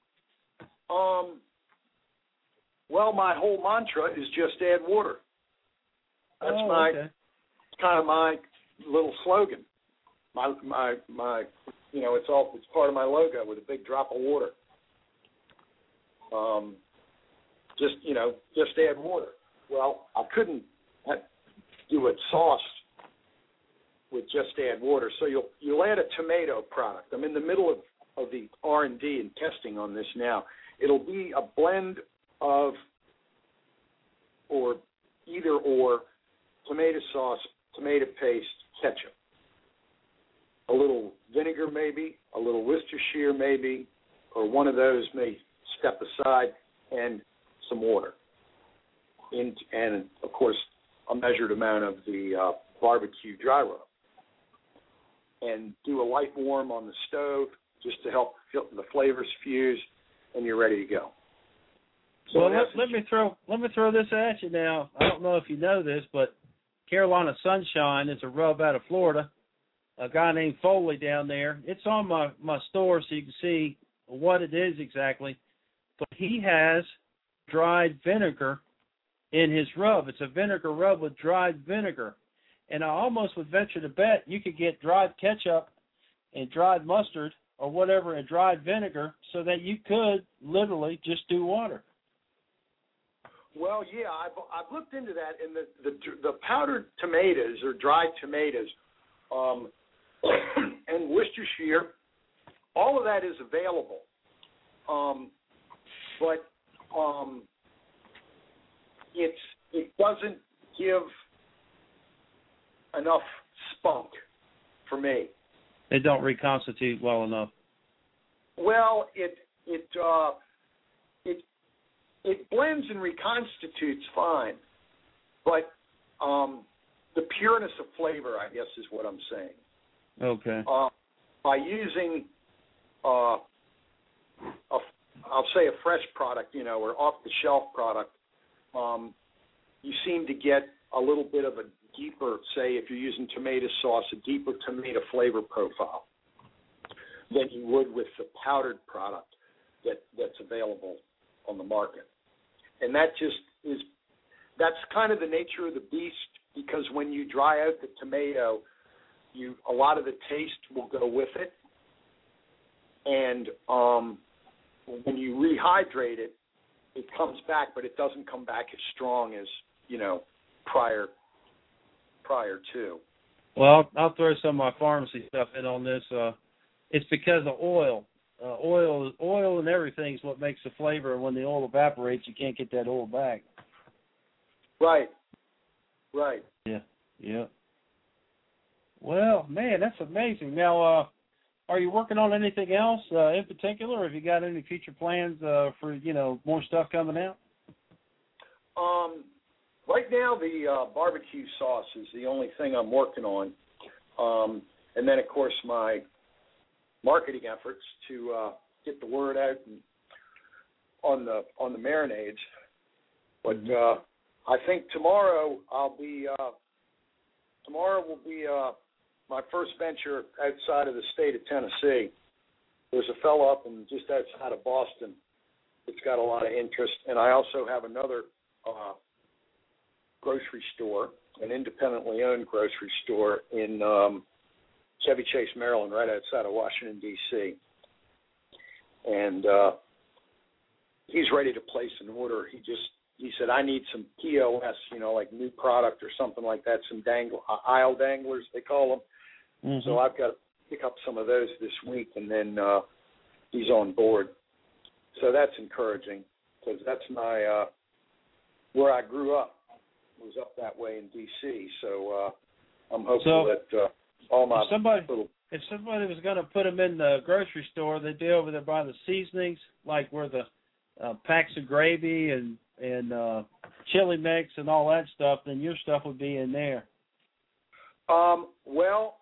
Well, my whole mantra is just add water. That's kind of my little slogan. My it's part of my logo with a big drop of water. Just add water. Well, I couldn't do a sauce with just add water. So you'll add a tomato product. I'm in the middle of the R&D and testing on this now. It'll be a blend of either tomato sauce, tomato paste, ketchup. A little vinegar maybe, a little Worcestershire maybe, or one of those may step aside, and some water. And of course, a measured amount of the barbecue dry rub. And do a light warm on the stove just to help the flavors fuse, and you're ready to go. So well, let me throw this at you now. I don't know if you know this, but Carolina Sunshine is a rub out of Florida. A guy named Foley down there. It's on my store so you can see what it is exactly. But he has dried vinegar in his rub. It's a vinegar rub with dried vinegar. And I almost would venture to bet you could get dried ketchup and dried mustard or whatever and dried vinegar so that you could literally just do water. Well, yeah, I've looked into that, and the powdered tomatoes or dried tomatoes and Worcestershire, all of that is available. But it doesn't give enough spunk for me. They don't reconstitute well enough. Well, it blends and reconstitutes fine, but the pureness of flavor, I guess, is what I'm saying. Okay. By using I'll say a fresh product, or off-the-shelf product, you seem to get a little bit of a deeper, say, if you're using tomato sauce, a deeper tomato flavor profile than you would with the powdered product that's available on the market. And that just that's kind of the nature of the beast, because when you dry out the tomato, a lot of the taste will go with it. And when you rehydrate it, it comes back, but it doesn't come back as strong as, prior to. Well, I'll throw some of my pharmacy stuff in on this. It's because of oil. Oil and everything is what makes the flavor. When the oil evaporates, you can't get that oil back. Right. Yeah. Well, man, that's amazing. Now, are you working on anything else in particular, or have you got any future plans for, more stuff coming out? Right now, the barbecue sauce is the only thing I'm working on. And then, of course, my marketing efforts to get the word out on the marinades. But I think tomorrow will be my first venture outside of the state of Tennessee. There's a fellow up just outside of Boston that's got a lot of interest, and I also have another grocery store, an independently owned grocery store in Chevy Chase, Maryland, right outside of Washington, D.C. And he's ready to place an order. He said, I need some POS, like new product or something like that, some aisle danglers, they call them. Mm-hmm. So I've got to pick up some of those this week, and then he's on board. So that's encouraging, because that's my where I grew up. Was up that way in D.C., so I'm hopeful that all my if somebody was going to put them in the grocery store, they'd be over there by the seasonings, like where the packs of gravy and chili mix and all that stuff, then your stuff would be in there. Well,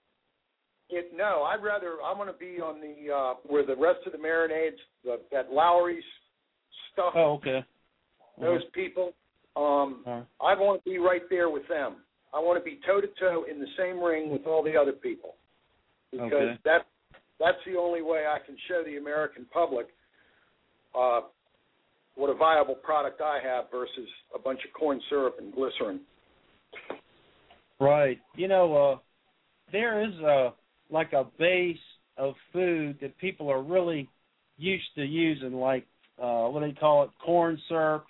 I want to be on the where the rest of the marinades, that Lowry's stuff. Oh, okay. Those people. I want to be right there with them. I want to be toe-to-toe in the same ring with all the other people, because that's the only way I can show the American public what a viable product I have versus a bunch of corn syrup and glycerin. Right. There is like a base of food that people are really used to using, like what do they call it? Corn syrup,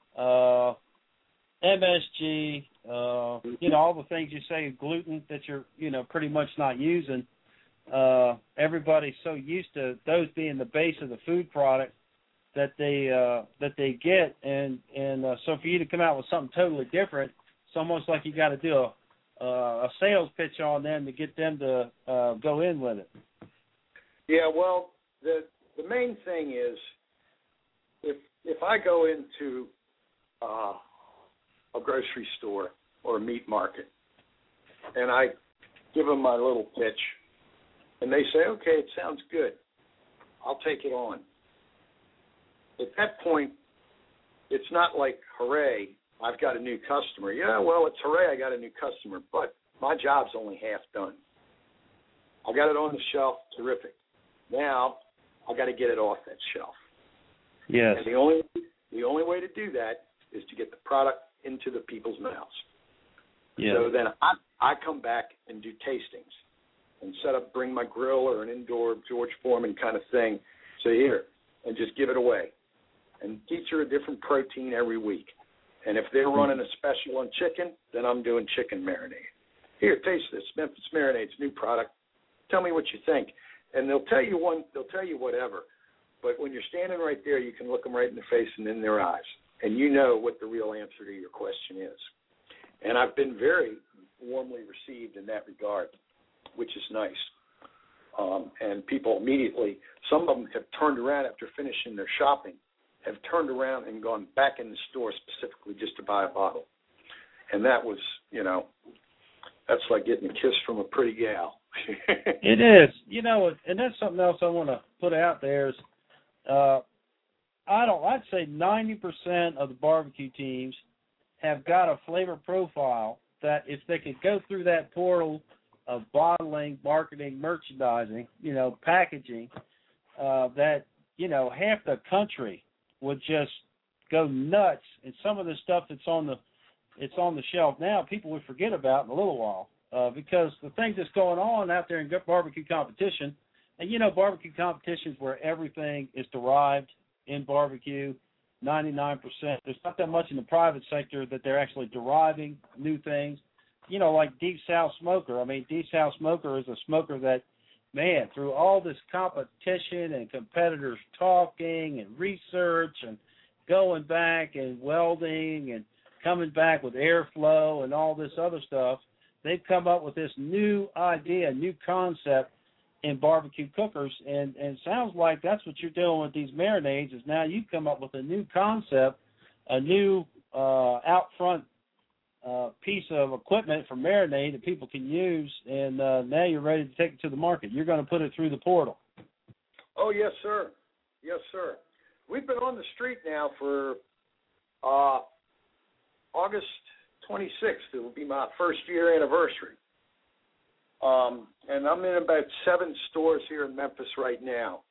MSG, all the things you say, gluten that you're, pretty much not using. Everybody's so used to those being the base of the food product that they get, and so for you to come out with something totally different, it's almost like you got to do a sales pitch on them to get them to go in with it. Yeah, well, the main thing is if I go into a grocery store or a meat market, and I give them my little pitch, and they say, okay, it sounds good, I'll take it on. At that point, it's not like, hooray, I've got a new customer. Yeah, well, it's hooray, I got a new customer, but my job's only half done. I got it on the shelf, terrific. Now, I got to get it off that shelf. Yes. And The only way to do that is to get the product into the people's mouths. Yeah. So then I come back and do tastings and bring my grill or an indoor George Foreman kind of thing. So here, and just give it away. And feature a different protein every week. And if they're running a special on chicken, then I'm doing chicken marinade. Here, taste this. Memphis Marinade's new product. Tell me what you think. And they'll tell you whatever. But when you're standing right there, you can look them right in the face and in their eyes. And you know what the real answer to your question is. And I've been very warmly received in that regard, which is nice. And people immediately, some of them have turned around after finishing their shopping, have turned around and gone back in the store specifically just to buy a bottle. And that was, that's like getting a kiss from a pretty gal. It is. And that's something else I want to put out there is, I'd say 90% of the barbecue teams have got a flavor profile that if they could go through that portal of bottling, marketing, merchandising, packaging, that, half the country would just go nuts. And some of the stuff that's on the shelf now, people would forget about in a little while, because the things that's going on out there in barbecue competition, and barbecue competitions where everything is derived in barbecue, 99%. There's not that much in the private sector that they're actually deriving new things. Like Deep South Smoker. I mean, Deep South Smoker is a smoker that, man, through all this competition and competitors talking and research and going back and welding and coming back with airflow and all this other stuff, they've come up with this new idea, new concept in barbecue cookers, and it sounds like that's what you're doing with these marinades is now you've come up with a new concept, a new out front piece of equipment for marinade that people can use, and now you're ready to take it to the market. You're going to put it through the portal. Oh, yes, sir. Yes, sir. We've been on the street now for August 26th. It will be my first year anniversary. And I'm in about 7 stores here in Memphis right now.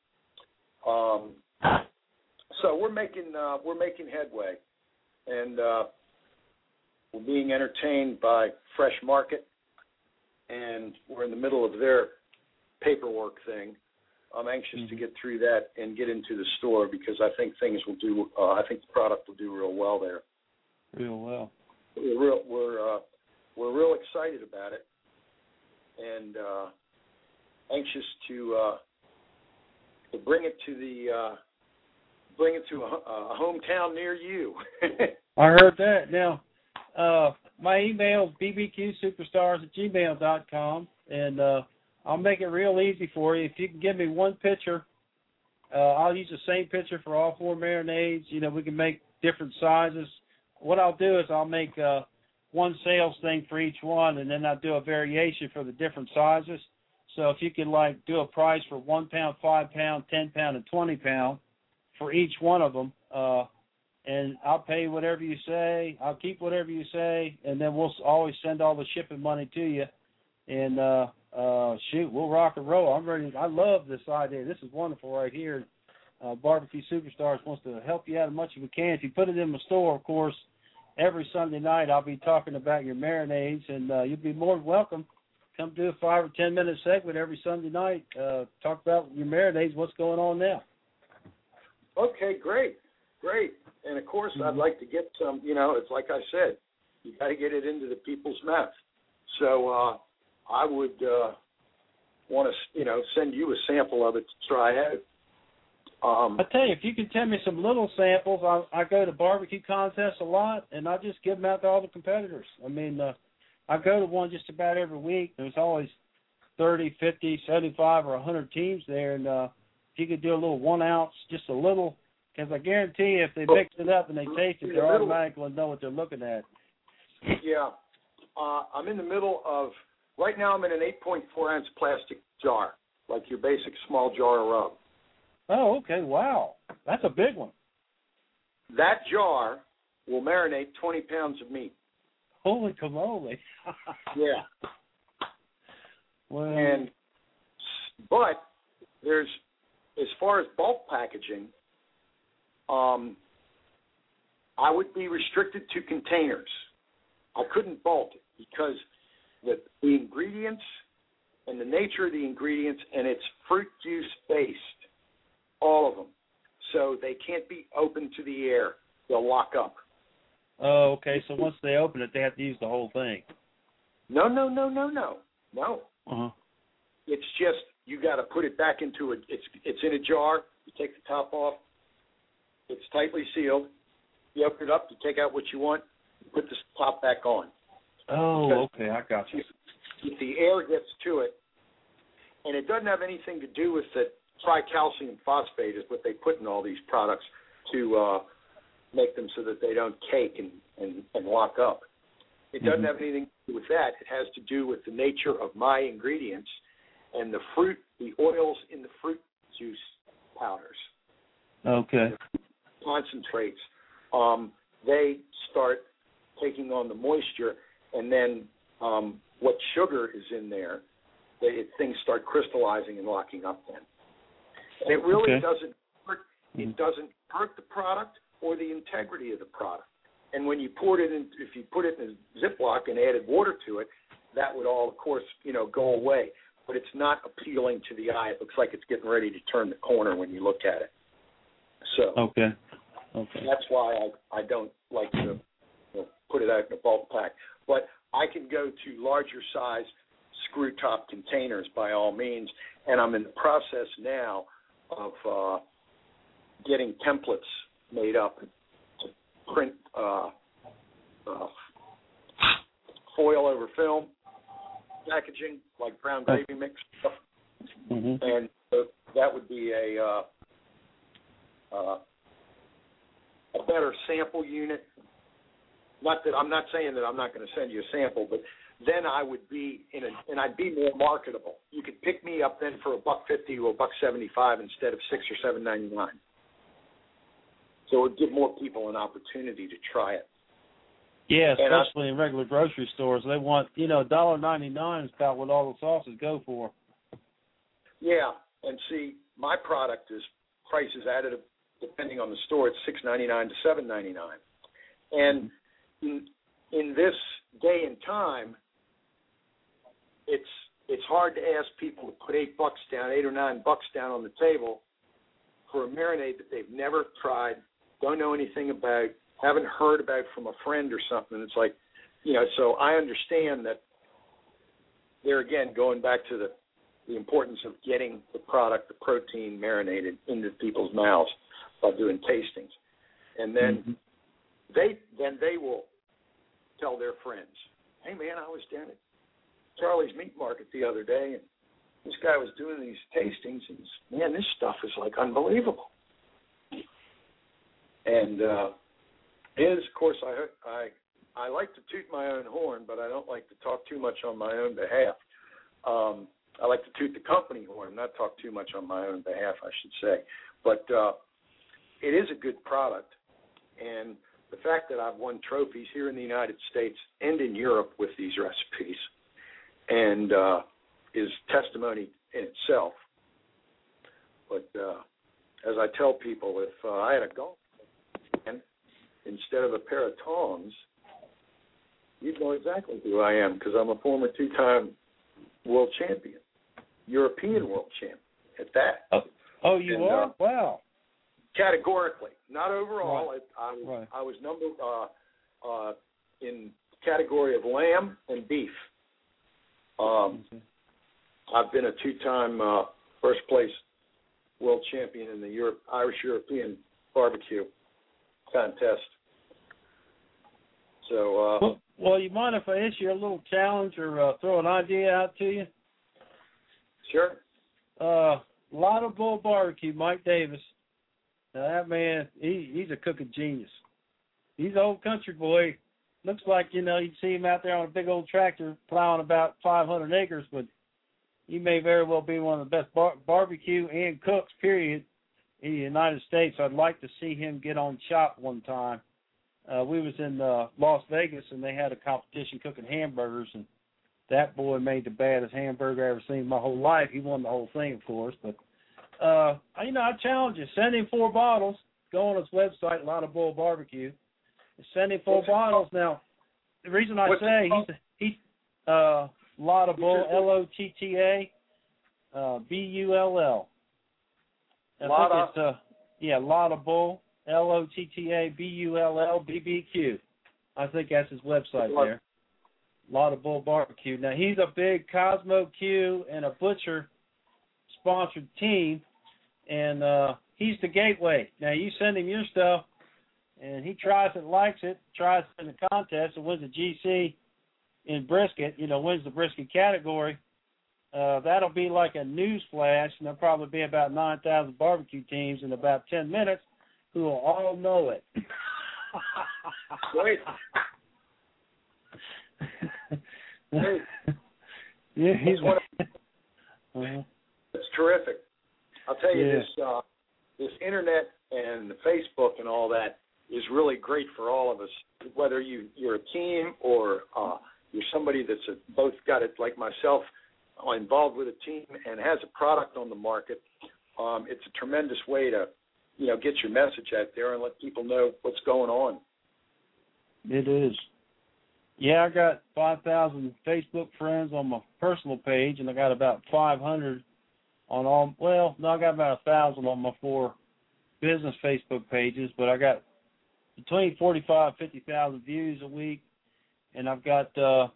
So we're making headway, and we're being entertained by Fresh Market, and we're in the middle of their paperwork thing. I'm anxious to get through that and get into the store because I think things will do. I think the product will do real well there. Real well. We're real excited about it, and anxious to bring it to a hometown near you. I heard that. Now, my email is bbqsuperstars@gmail.com, and I'll make it real easy for you. If you can give me one picture, I'll use the same picture for all 4 marinades. We can make different sizes. What I'll do is I'll make one sales thing for each one, and then I'll do a variation for the different sizes. So if you could, do a price for 1 pound, 5 pound, 10 pound, and 20 pound for each one of them, and I'll pay whatever you say. I'll keep whatever you say, and then we'll always send all the shipping money to you. And, we'll rock and roll. I'm ready. I love this idea. This is wonderful right here. Barbecue Superstars wants to help you out as much as we can. If you put it in the store, of course, every Sunday night I'll be talking about your marinades, and you'll be more than welcome. Come do a 5 or 10 minute segment every Sunday night. Talk about your marinades, what's going on now. Okay, great. And, of course, I'd like to get some, it's like I said, you got to get it into the people's mouth. So I would want to, send you a sample of it to try out. I tell you, if you can send me some little samples, I go to barbecue contests a lot, and I just give them out to all the competitors. I mean, I go to one just about every week. There's always 30, 50, 75, or 100 teams there, and if you could do a little 1 ounce, just a little, because I guarantee you if they mix it up and they taste it, they're automatically going to know what they're looking at. Yeah. I'm in the middle of, right now I'm in an 8.4 ounce plastic jar, like your basic small jar of rub. Oh, okay. Wow. That's a big one. That jar will marinate 20 pounds of meat. Holy camole. Yeah. Well. But there's, as far as bulk packaging, I would be restricted to containers. I couldn't bulk it because the ingredients and the nature of the ingredients, and it's fruit juice based, all of them. So they can't be open to the air. They'll lock up. Oh, okay. So once they open it, they have to use the whole thing. No. Uh-huh. It's just you got to put it back into it. It's in a jar. You take the top off. It's tightly sealed. You open it up. You take out what you want. You put the top back on. Oh, okay. I got you. If the air gets to it, and it doesn't have anything to do with the tricalcium phosphate is what they put in all these products to make them so that they don't cake and lock up. It doesn't have anything to do with that. It has to do with the nature of my ingredients and the oils in the fruit juice powders. Okay. Concentrates. They start taking on the moisture, and then what sugar is in there, things start crystallizing and locking up then. And it really doesn't hurt. It doesn't hurt the product or the integrity of the product. And when you poured it in, if you put it in a Ziploc and added water to it, that would all, of course, go away. But it's not appealing to the eye. It looks like it's getting ready to turn the corner when you look at it. So that's why I don't like to put it out in a bulk pack. But I can go to larger size screw top containers by all means, and I'm in the process now of getting templates made up to print foil over film packaging, like brown gravy mix stuff. And that would be a better sample unit. I'm not saying that I'm not going to send you a sample, but then I would be and I'd be more marketable. You could pick me up then for $1.50 or $1.75 instead of $6 or $7.99. So it would give more people an opportunity to try it. Yeah, especially in regular grocery stores. They want, $1.99 is about what all the sauces go for. Yeah, and see, my product is prices added depending on the store. It's $6.99 to $7.99, and in this day and time, it's hard to ask people to put $8 or $9 down on the table for a marinade that they've never tried, don't know anything about, haven't heard about from a friend or something. It's like, so I understand that there again, going back to the importance of getting the product, the protein marinated into people's mouths by doing tastings. And then they will tell their friends, hey man, I was down at Charlie's Meat Market the other day and this guy was doing these tastings and man, this stuff is like unbelievable. And of course, I like to toot my own horn, but I don't like to talk too much on my own behalf. I like to toot the company horn, not talk too much on my own behalf, I should say. But it is a good product, and the fact that I've won trophies here in the United States and in Europe with these recipes, and is testimony in itself. But as I tell people, if I had a golf can instead of a pair of tongs, you'd know exactly who I am because I'm a former two-time world champion, European world champion at that. Oh, you are? Wow. Categorically, not overall. Right. I was number in category of lamb and beef. I've been a two-time first place world champion in the Irish European barbecue contest. So, well, you mind if I ask you a little challenge or throw an idea out to you? Sure. Lotto Bull Barbecue, Mike Davis. Now that man, he's a cooking genius. He's an old country boy. Looks like, you'd see him out there on a big old tractor plowing about 500 acres, but he may very well be one of the best barbecue and cooks, period, in the United States. I'd like to see him get on Chop one time. We was in Las Vegas, and they had a competition cooking hamburgers, and that boy made the baddest hamburger I ever seen in my whole life. He won the whole thing, of course, but I challenge you. Send him 4 bottles. Go on his website, Lotto Bull Barbecue. Send him 4 bottles. Now, the reason I say he's Lotta Bull, Lotta Bull. Lotta. Lotta Bull, Lotta Bull BBQ. I think that's his website there. Lotta Bull Barbecue. Now he's a big Cosmo Q and a Butcher sponsored team, and he's the gateway. Now you send him your stuff, and he tries it, likes it, tries it in the contest, and wins the GC in brisket. Wins the brisket category. That'll be like a news flash, and there'll probably be about 9,000 barbecue teams in about 10 minutes who will all know it. Great. Great. Yeah, it's terrific. I'll tell you, this internet and the Facebook and all that is really great for all of us. Whether you're a team or you're somebody that's both got it, like myself, involved with a team and has a product on the market, it's a tremendous way to, get your message out there and let people know what's going on. It is. Yeah, I got 5,000 Facebook friends on my personal page, and I got about 500 on all. Well, no, I got about 1,000 on my 4 business Facebook pages, but I got between 45 and 50,000 views a week, and I've got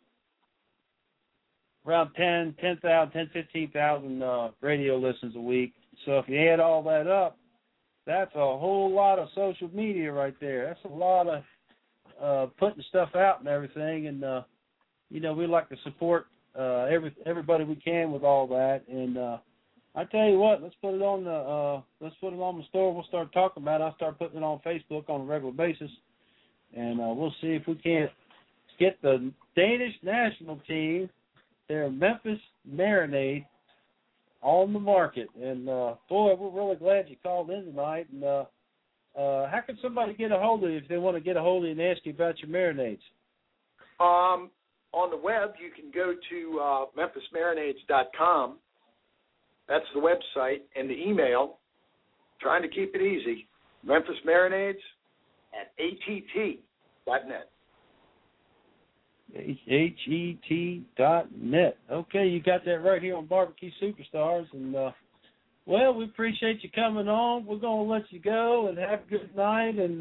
around 15,000 radio listens a week. So if you add all that up, that's a whole lot of social media right there. That's a lot of putting stuff out and everything, and we like to support everybody we can with all that. And I tell you what, let's put it on the store. We'll start talking about it. I'll start putting it on Facebook on a regular basis, and we'll see if we can't get the Danish national team, their Memphis Marinade, on the market. And boy, we're really glad you called in tonight. And how can somebody get a hold of you if they want to get a hold of you and ask you about your marinades? On the web, you can go to memphismarinades.com. That's the website, and the email, trying to keep it easy, memphismarinades@att.net. HET.net. Okay, you got that right here on Barbecue Superstars. And, well, we appreciate you coming on. We're going to let you go and have a good night. And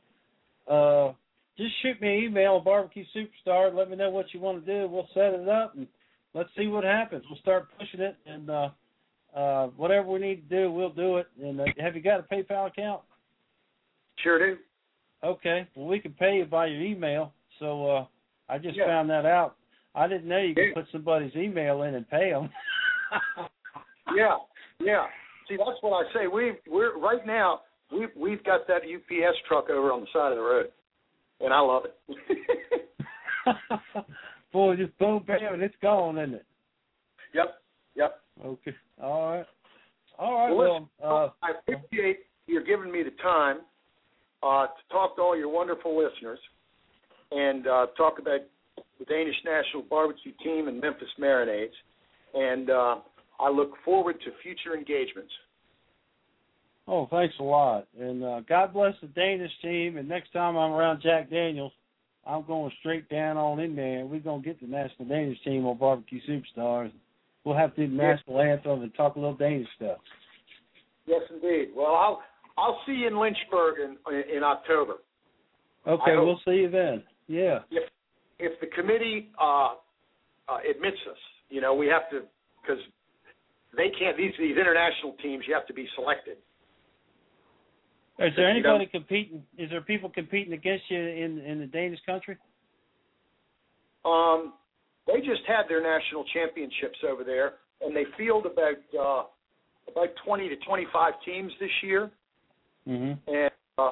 just shoot me an email on Barbecue Superstar. Let me know what you want to do. We'll set it up, and let's see what happens. We'll start pushing it, and whatever we need to do, we'll do it. And have you got a PayPal account? Sure do. Okay. Well, we can pay you by your email. So I just found that out. I didn't know you could put somebody's email in and pay them. Yeah. See, that's what I say. We're right now. We've got that UPS truck over on the side of the road, and I love it. Boy, just boom, bam, and it's gone, isn't it? Yep. Okay. All right. Well, I appreciate you giving me the time to talk to all your wonderful listeners and talk about the Danish National Barbecue Team and Memphis Marinades. And I look forward to future engagements. Oh, thanks a lot. And God bless the Danish team. And next time I'm around Jack Daniels, I'm going straight down on in there. And we're going to get the National Danish team on Barbecue Superstars. We'll have to do the national anthem and talk a little Danish stuff. Yes, indeed. Well, I'll see you in Lynchburg in October. Okay, we'll see you then. Yeah. If the committee admits us, we have to, because they can't. These international teams, you have to be selected. Is there anybody competing? Is there people competing against you in the Danish country? They just had their national championships over there, and they field about 20 to 25 teams this year. Mm-hmm. And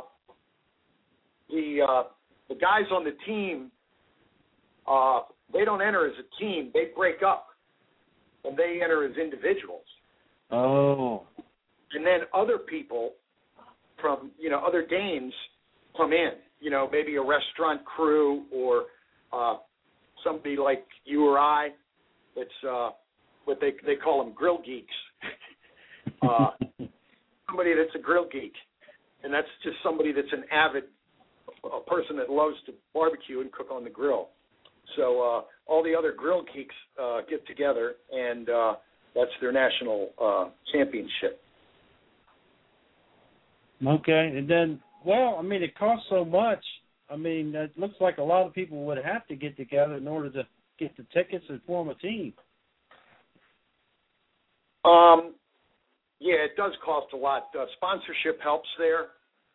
the guys on the team, they don't enter as a team. They break up, and they enter as individuals. Oh. And then other people from, other Danes come in, maybe a restaurant crew or somebody like you or I. It's what they call them grill geeks. Somebody that's a grill geek. And that's just somebody that's an avid a person that loves to barbecue and cook on the grill. So all the other grill geeks get together, and that's their national championship. Okay, and then, well, I mean, it costs so much. I mean, it looks like a lot of people would have to get together in order to get the tickets and form a team. Yeah, it does cost a lot. Sponsorship helps there.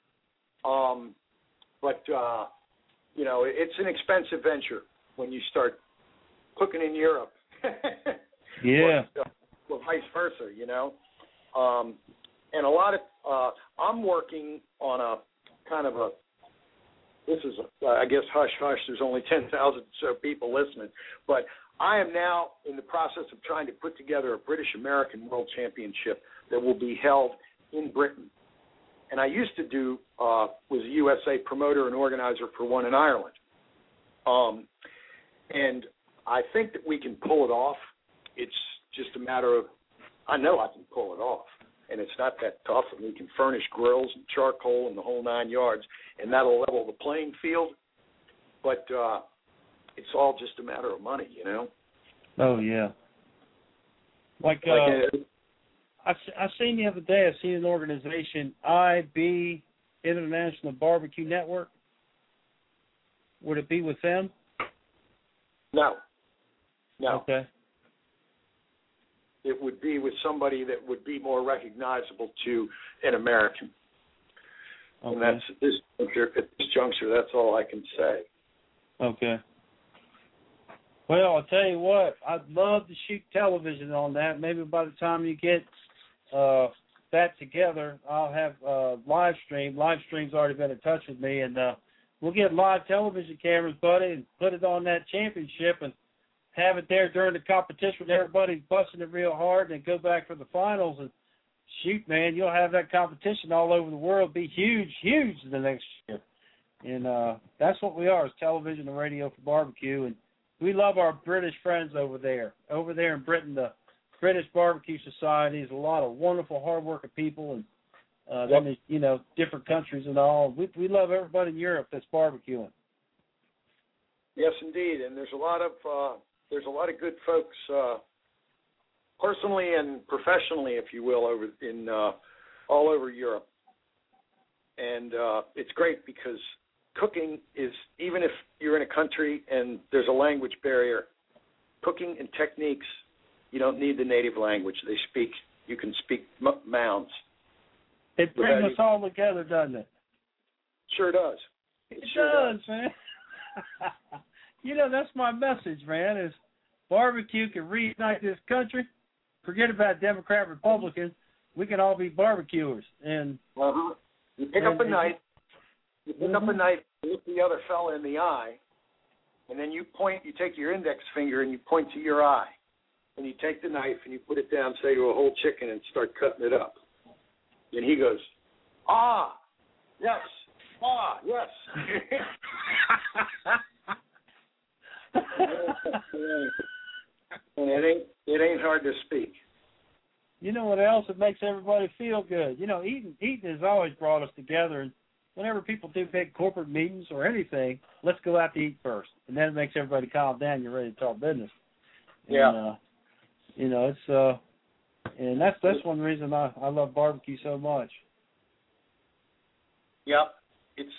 But you know, it's an expensive venture when you start cooking in Europe. Yeah. Or vice versa, you know. And a lot of, I'm working on a kind of a, this is, I guess, hush, hush, there's only 10,000 or so people listening. But I am now in the process of trying to put together a British-American World Championship that will be held in Britain. And I used to do, was a USA promoter and organizer for one in Ireland. And I think that we can pull it off. It's just a matter of, I know I can pull it off. And it's not that tough, and we can furnish grills and charcoal and the whole 9 yards, and that'll level the playing field. But it's all just a matter of money, you know? Oh, yeah. Like I seen the other day, I seen an organization, IB, International Barbecue Network. Would it be with them? No. Okay. It would be with somebody that would be more recognizable to an American. Okay. And that's at this juncture, that's all I can say. Okay. Well, I'll tell you what, I'd love to shoot television on that. Maybe by the time you get that together, I'll have live stream. Live stream's already been in touch with me, and we'll get live television cameras, buddy, and put it on that championship and have it there during the competition when everybody's busting it real hard, and then go back for the finals. And shoot, man, you'll have that competition all over the world. Be huge, huge the next year. And that's what we are, is television and radio for barbecue. And we love our British friends over there. Over there in Britain, the British Barbecue Society is a lot of wonderful, hard-working people, and then there's, you know, different countries and all. We love everybody in Europe that's barbecuing. Yes, indeed, and there's a lot of good folks, personally and professionally, if you will, over in all over Europe. And it's great because cooking is, even if you're in a country and there's a language barrier, cooking and techniques, you don't need the native language. You can speak mounds. It brings us all together, doesn't it? Sure does. It sure does, man. You know, that's my message, man, is barbecue can reunite this country. Forget about Democrat, Republican. We can all be barbecuers. And you pick up a knife, look the other fella in the eye, and then you take your index finger and you point to your eye. And you take the knife and you put it down, say, to a whole chicken and start cutting it up. And he goes, ah, yes, And it ain't hard to speak. You know what else? It makes everybody feel good. You know, eating has always brought us together. And whenever people do big corporate meetings or anything, let's go out to eat first. And then it makes everybody calm down. You're ready to talk business. Yeah. And, you know, it's and that's one reason I love barbecue so much. Yep, it's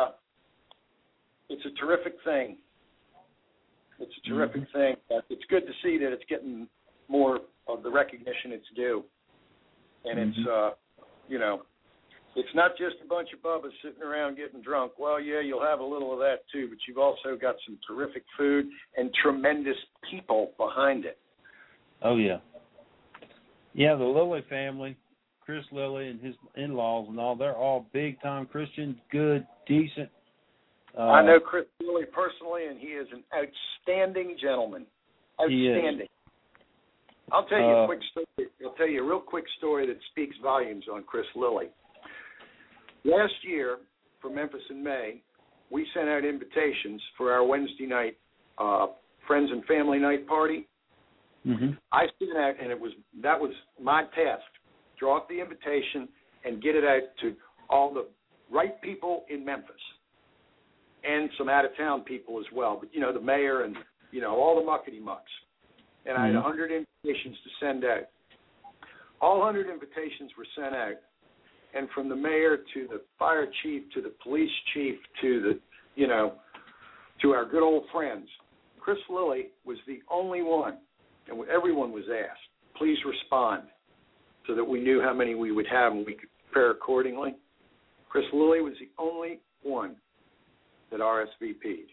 a terrific thing. It's a terrific thing. It's good to see that it's getting more of the recognition it's due. And it's you know, it's not just a bunch of bubbas sitting around getting drunk. Well, yeah, you'll have a little of that too, but you've also got some terrific food and tremendous people behind it. Oh, yeah. Yeah, the Lilly family, Chris Lilly and his in-laws and all, they're all big-time Christians, good, decent. I know Chris Lilly personally, and he is an outstanding gentleman. Outstanding. I'll tell you a quick story. I'll tell you a real quick story that speaks volumes on Chris Lilly. Last year, for Memphis in May, we sent out invitations for our Wednesday night friends and family night party. I sent out, and that was my task: draw up the invitation and get it out to all the right people in Memphis. and some out-of-town people as well. But, you know, the mayor and, you know, all the muckety-mucks. And I had 100 invitations to send out. All 100 invitations were sent out. And from the mayor to the fire chief to the police chief to the, you know, to our good old friends, Chris Lilly was the only one, and everyone was asked, please respond, so that we knew how many we would have and we could prepare accordingly. Chris Lilly was the only one that RSVP'd.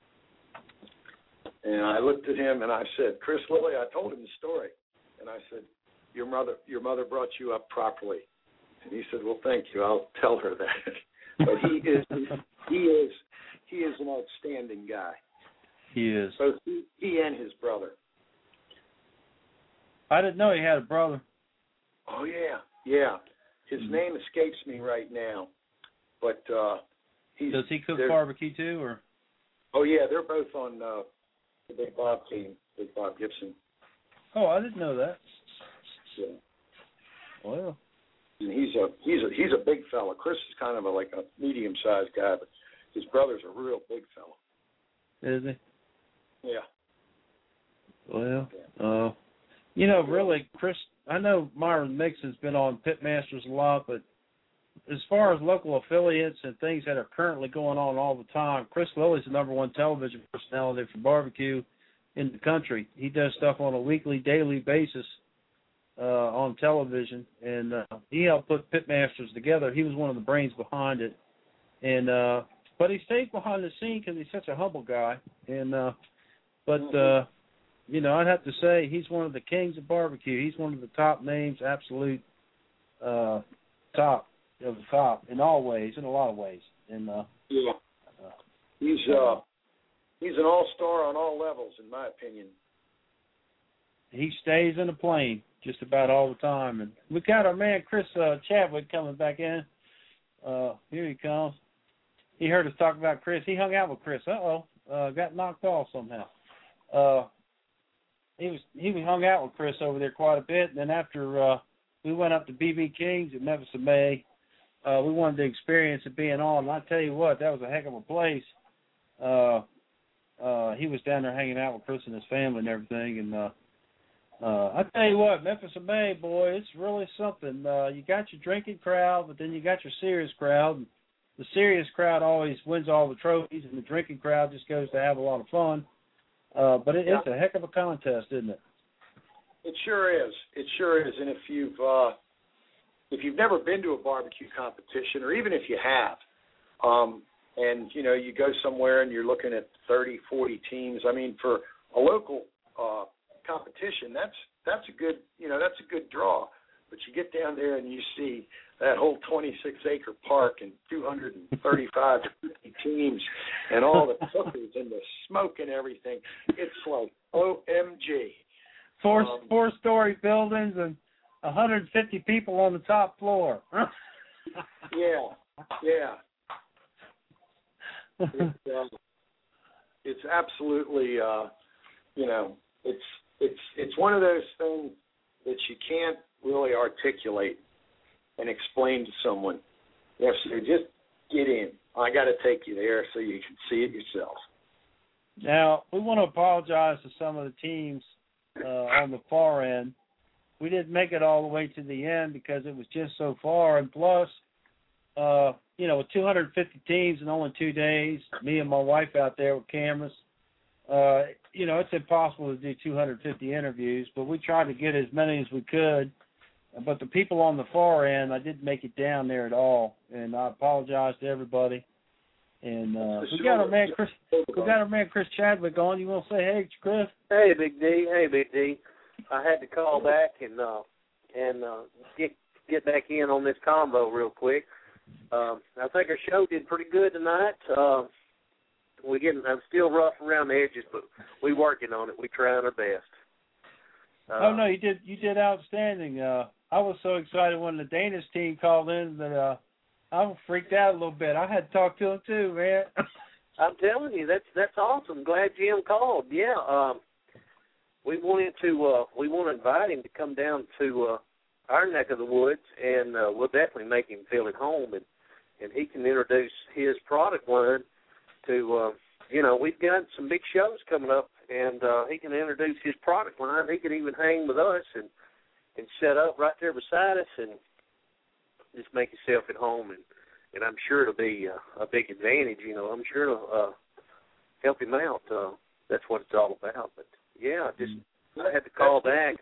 And I looked at him and I said, Chris Lilly, I told him the story. And I said, your mother brought you up properly. And he said, well, thank you. I'll tell her that. But he is an outstanding guy. He is. Both he and his brother. I didn't know he had a brother. Oh, yeah. Yeah. His name escapes me right now. But does he cook barbecue too? Or? Oh, yeah. They're both on the Big Bob team, Big Bob Gibson. Oh, I didn't know that. Yeah. Well. And he's a big fella. Chris is kind of like a medium-sized guy, but his brother's a real big fella. Is he? Yeah. Well, you know, really, Chris, I know Myron Mixon's been on Pitmasters a lot, but as far as local affiliates and things that are currently going on all the time, Chris Lilly's the #1 television personality for barbecue in the country. He does stuff on a weekly, daily basis on television, and he helped put Pitmasters together. He was one of the brains behind it, and but he stays behind the scene because he's such a humble guy. And you know, I'd have to say he's one of the kings of barbecue. He's one of the top names, absolute top of the top in all ways, in a lot of ways. And he's an all-star on all levels, in my opinion. He stays in the plane just about all the time. And we got our man Chris Chadwick coming back in. Here he comes. He heard us talk about Chris. He hung out with Chris. Got knocked off somehow. He hung out with Chris over there quite a bit. And then after we went up to BB King's at Memphis in May, we wanted the experience of being on. And I tell you what, that was a heck of a place. He was down there hanging out with Chris and his family and everything. And I tell you what, Memphis in May, boy, it's really something. You got your drinking crowd, but then you got your serious crowd. The serious crowd always wins all the trophies, and the drinking crowd just goes to have a lot of fun. But it's a heck of a contest, isn't it? It sure is. It sure is. And if you've never been to a barbecue competition, or even if you have, and you know you go somewhere and you're looking at 30, 40 teams. I mean, for a local competition, that's a good draw. But you get down there and you see that whole 26-acre park and 235 teams and all the cookers and the smoke and everything. It's like OMG. Four-story buildings and 150 people on the top floor. Yeah. It's absolutely, it's one of those things that you can't really articulate and explain to someone. You have to just get in. I got to take you there so you can see it yourself. Now, we want to apologize to some of the teams on the far end. We didn't make it all the way to the end because it was just so far. And plus, with 250 teams in only 2 days, me and my wife out there with cameras, it's impossible to do 250 interviews, but we tried to get as many as we could. But the people on the far end, I didn't make it down there at all, and I apologize to everybody. And we got our man Chris Chadwick on. You want to say hey, Chris? Hey, Big D. I had to call back and get back in on this combo real quick. I think our show did pretty good tonight. I'm still rough around the edges, but we're working on it. We're trying our best. No, you did outstanding. I was so excited when the Danish team called in that I freaked out a little bit. I had to talk to him too, man. I'm telling you, that's awesome. Glad Jim called. Yeah, we want to invite him to come down to our neck of the woods, and we'll definitely make him feel at home, and he can introduce his product line to, we've got some big shows coming up, and he can introduce his product line. He can even hang with us and set up right there beside us and just make himself at home. And I'm sure it'll be a big advantage. I'm sure it'll help him out. That's what it's all about. But, yeah, I had to call back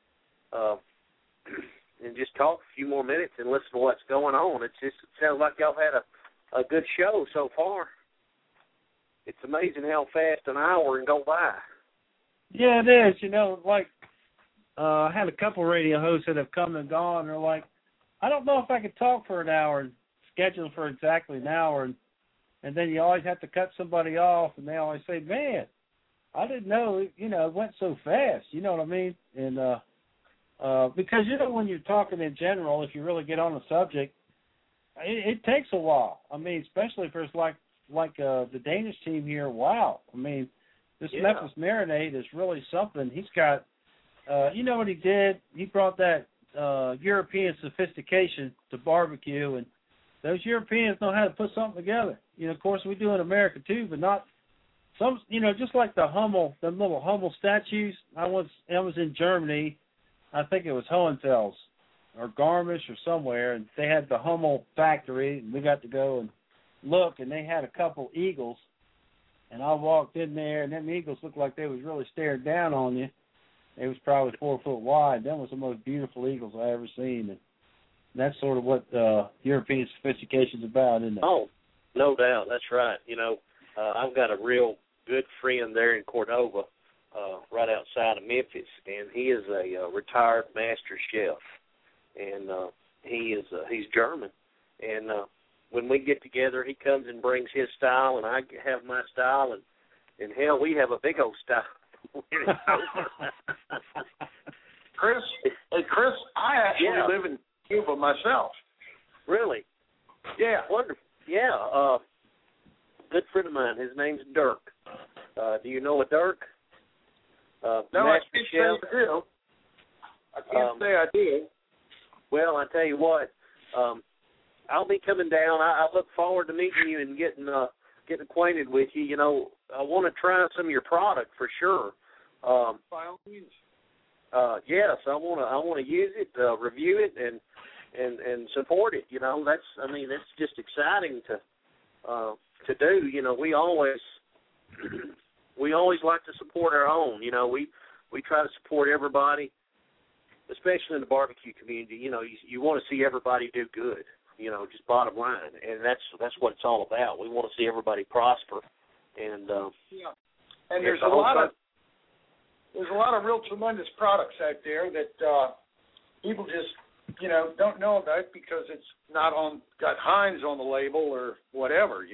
and just talk a few more minutes and listen to what's going on. It sounds like y'all had a good show so far. It's amazing how fast an hour can go by. Yeah, it is. I had a couple radio hosts that have come and gone, and they're like, I don't know if I could talk for an hour and schedule for exactly an hour. And then you always have to cut somebody off, and they always say, man, I didn't know, it went so fast. You know what I mean? And because, when you're talking in general, if you really get on the subject, it takes a while. I mean, especially if it's like the Danish team here. Wow. I mean, this Memphis Marinade is really something. He's got, you know what he did? He brought that European sophistication to barbecue, and those Europeans know how to put something together. Of course, we do in America too, but not some. Just like the little Hummel statues. I was in Germany. I think it was Hohenfels or Garmisch or somewhere, and they had the Hummel factory, and we got to go and look, and they had a couple eagles, and I walked in there, and them eagles looked like they was really staring down on you. It was probably 4 foot wide. That was the most beautiful eagles I ever seen, and that's sort of what European sophistication's about, isn't it? Oh, no doubt. That's right. I've got a real good friend there in Cordova, right outside of Memphis, and he is a retired master chef, and he's German. And when we get together, he comes and brings his style, and I have my style, and hell, we have a big old style. Chris, I actually live in Cuba myself. Really? Yeah. Wonderful. Yeah. Good friend of mine. His name's Dirk. Do you know a Dirk? No, I can't say I do. I can't say I do. Well, I tell you what, I'll be coming down. I look forward to meeting you and getting acquainted with you. I want to try some of your product for sure. By all means. Yes, I want to use it, review it, and support it. That's just exciting to do. We always like to support our own. We try to support everybody, especially in the barbecue community. You want to see everybody do good. Just bottom line, and that's what it's all about. We want to see everybody prosper, and and there's a lot of real tremendous products out there that people just don't know about because it's not got Heinz on the label or whatever.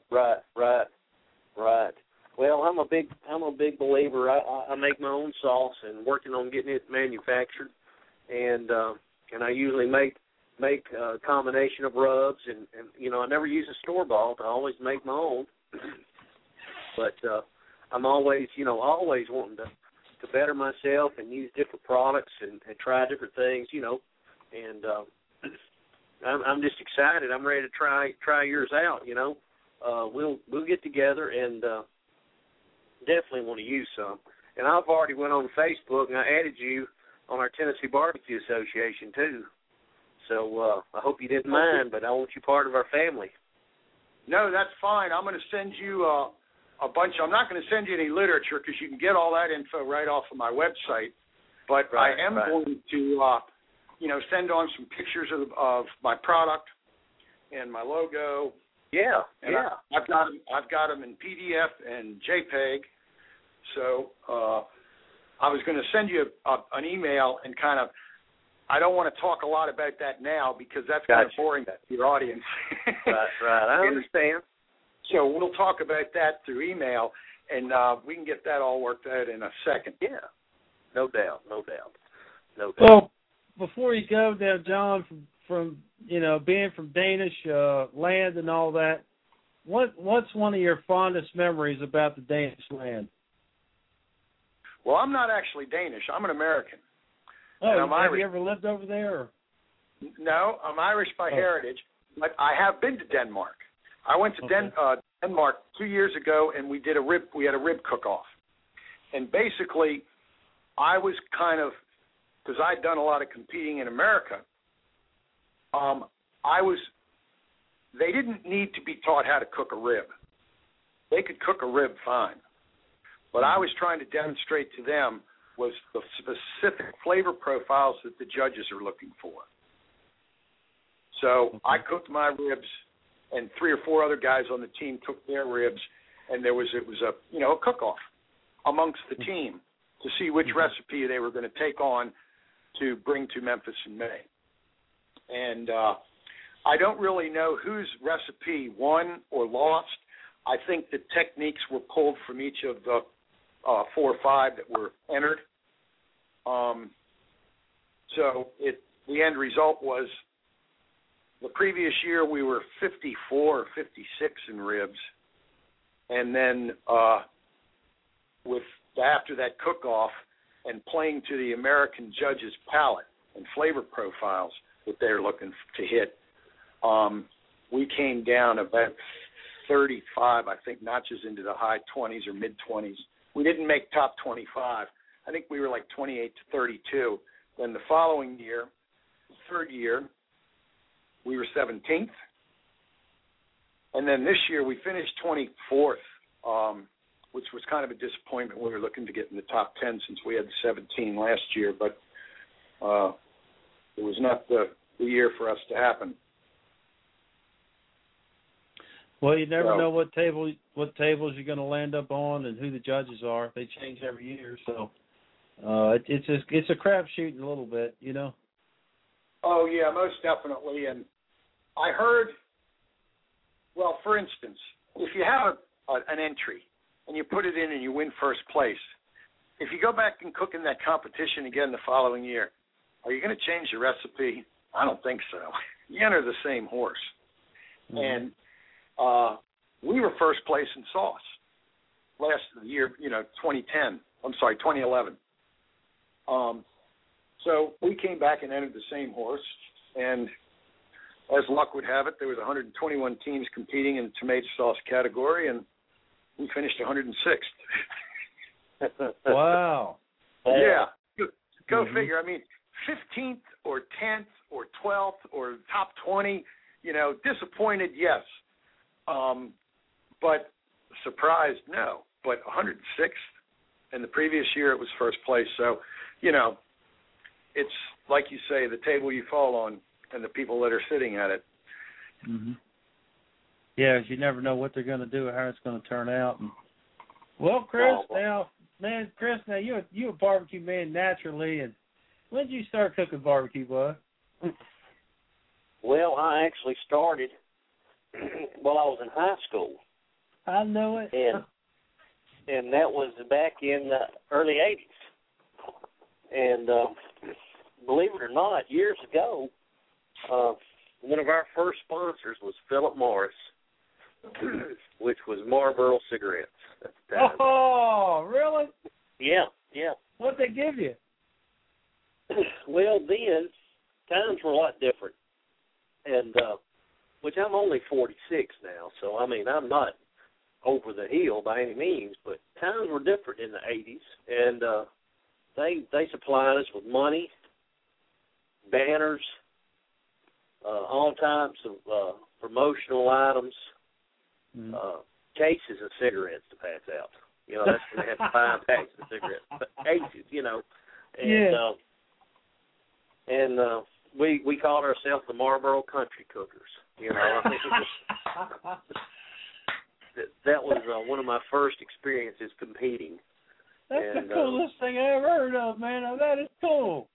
Right. Well, I'm a big believer. I make my own sauce and working on getting it manufactured, and I usually make a combination of rubs, and I never use a store-bought. I always make my own. But I'm always wanting to better myself and use different products and try different things, and I'm just excited. I'm ready to try yours out, We'll get together and definitely want to use some. And I've already went on Facebook and I added you on our Tennessee Barbecue Association too. So I hope you didn't mind, but I want you part of our family. No, that's fine. I'm going to send you a bunch. I'm not going to send you any literature because you can get all that info right off of my website. But I am going to, send on some pictures of my product and my logo. Yeah, and I've got them in PDF and JPEG. So I was going to send you an email and kind of. I don't want to talk a lot about that now because that's kind of boring to your audience. Right. I understand. So we'll talk about that through email, and we can get that all worked out in a second. Yeah, no doubt. Well, before you go there, John, from being from Danish land and all that, what's one of your fondest memories about the Danish land? Well, I'm not actually Danish. I'm an American. Oh, have you ever lived over there? Or? No, I'm Irish by heritage, but I have been to Denmark. I went to Denmark 2 years ago, and we had a rib cook-off. And basically, I was kind of, because I'd done a lot of competing in America, they didn't need to be taught how to cook a rib. They could cook a rib fine. What I was trying to demonstrate to them was the specific flavor profiles that the judges are looking for. So I cooked my ribs, and 3 or 4 other guys on the team cooked their ribs, and it was a cook-off amongst the team to see which recipe they were going to take on to bring to Memphis in May. And I don't really know whose recipe won or lost. I think the techniques were pulled from each of the 4 or 5 that were entered. So the end result was the previous year we were 54 or 56 in ribs. And then after that cook-off and playing to the American judges' palate and flavor profiles that they're looking to hit, we came down about 35, I think, notches into the high 20s or mid-20s. We didn't make top 25. I think we were like 28 to 32. Then the following year, the third year, we were 17th. And then this year we finished 24th, which was kind of a disappointment. We were looking to get in the top 10 since we had 17 last year, but it was not the year for us to happen. Well, you never know what tables you're going to land up on and who the judges are. They change every year, so it's a crapshoot a little bit, you know. Oh yeah, most definitely. And I heard, well, for instance, if you have an entry and you put it in and you win first place, if you go back and cook in that competition again the following year, are you going to change the recipe? I don't think so. You enter the same horse. Mm-hmm. And we were first place in sauce last year, 2010. I'm sorry, 2011. So we came back and entered the same horse, and as luck would have it, there was 121 teams competing in the tomato sauce category, and we finished 106th. Wow. Yeah. Go figure. I mean, 15th or 10th or 12th or top 20, disappointed, yes. But surprised, no. But 106th, and the previous year it was first place. So, it's like you say, the table you fall on and the people that are sitting at it. Mm-hmm. Yeah, you never know what they're going to do or how it's going to turn out. Well, Chris, now you're a barbecue man naturally, and when did you start cooking barbecue, bud? Well, I actually started while I was in high school. I know it. And that was back in the early 80s. And believe it or not, years ago, one of our first sponsors was Philip Morris, which was Marlboro cigarettes at the time. Oh, really? Yeah. What'd they give you? Well, then, times were a lot different. And which I'm only 46 now, so, I mean, I'm not over the hill by any means, but times were different in the 80s, and they supplied us with money, banners, all types of promotional items, cases of cigarettes to pass out. That's when they had 5 packs of cigarettes, but cases, and we called ourselves the Marlboro Country Cookers. I think that was one of my first experiences competing. That's the coolest thing I ever heard of, man. That is cool.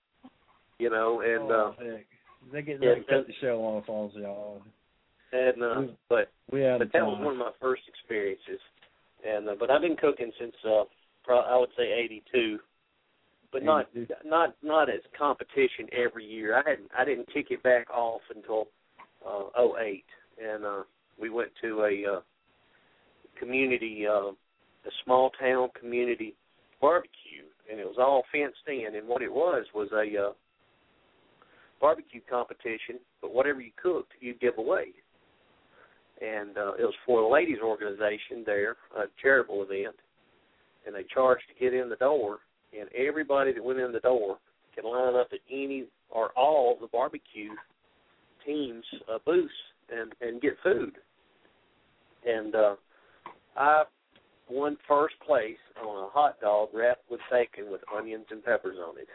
They get ready to cut the show off on y'all. And but that was one of my first experiences. And but I've been cooking since I would say 82. But not as competition every year. I didn't kick it back off until 08, and we went to a community, a small town community barbecue, and it was all fenced in. And what it was a barbecue competition, but whatever you cooked, you'd give away. and it was for a ladies' organization there, a charitable event, and they charged to get in the door, and everybody that went in the door can line up at any or all of the barbecue teams' booths and get food. And I won first place on a hot dog wrapped with bacon with onions and peppers on it.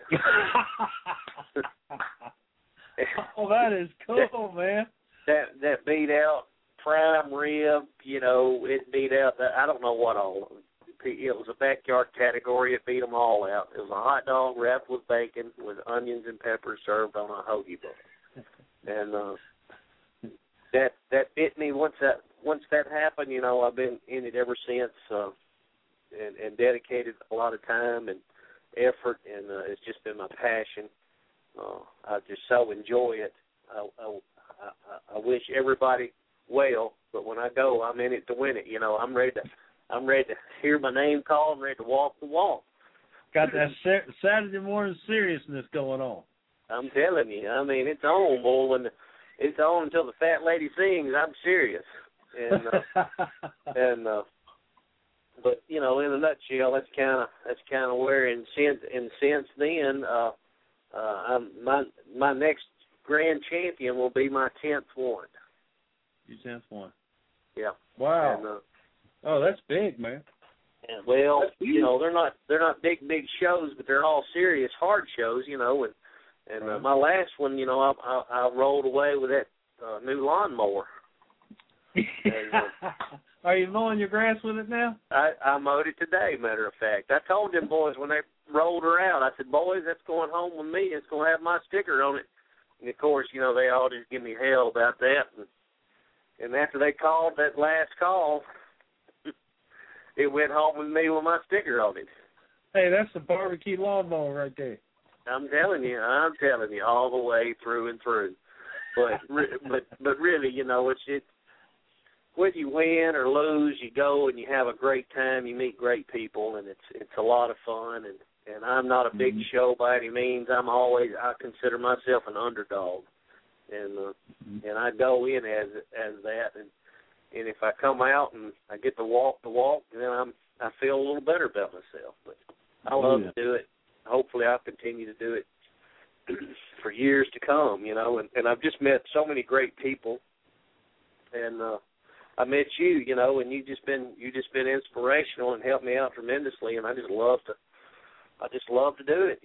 Oh, that is cool, man. That beat out prime rib, it beat out, I don't know what all. It was a backyard category. It beat them all out. It was a hot dog wrapped with bacon with onions and peppers served on a hoagie bowl. And that bit me once that happened. I've been in it ever since, and dedicated a lot of time and effort, and it's just been my passion. I just so enjoy it. I wish everybody well, but when I go, I'm in it to win it. I'm ready to hear my name called and ready to walk the walk. Got that Saturday morning seriousness going on. I'm telling you. I mean, it's on, boy. When it's on until the fat lady sings, I'm serious. But in a nutshell, that's kind of where. And since then, my next grand champion will be my 10th one. Your 10th one. Yeah. Wow. And, that's big, man. And, well, they're not big shows, but they're all serious, hard shows, And right. My last one, I rolled away with that new lawnmower. And, are you mowing your grass with it now? I mowed it today, matter of fact. I told them boys when they rolled her out, I said, boys, that's going home with me. It's going to have my sticker on it. And, of course, they all just give me hell about that. And after they called that last call, it went home with me with my sticker on it. Hey, that's the barbecue lawnmower right there. I'm telling you, all the way through and through. But really, it's whether you win or lose, you go and you have a great time. You meet great people, and it's a lot of fun. And I'm not a big show by any means. I consider myself an underdog, and I go in as that. And if I come out and I get to walk the walk, then I feel a little better about myself. But I love to do it. Hopefully, I'll continue to do it for years to come. And I've just met so many great people, and I met you, and you just been inspirational and helped me out tremendously. And I just love to do it,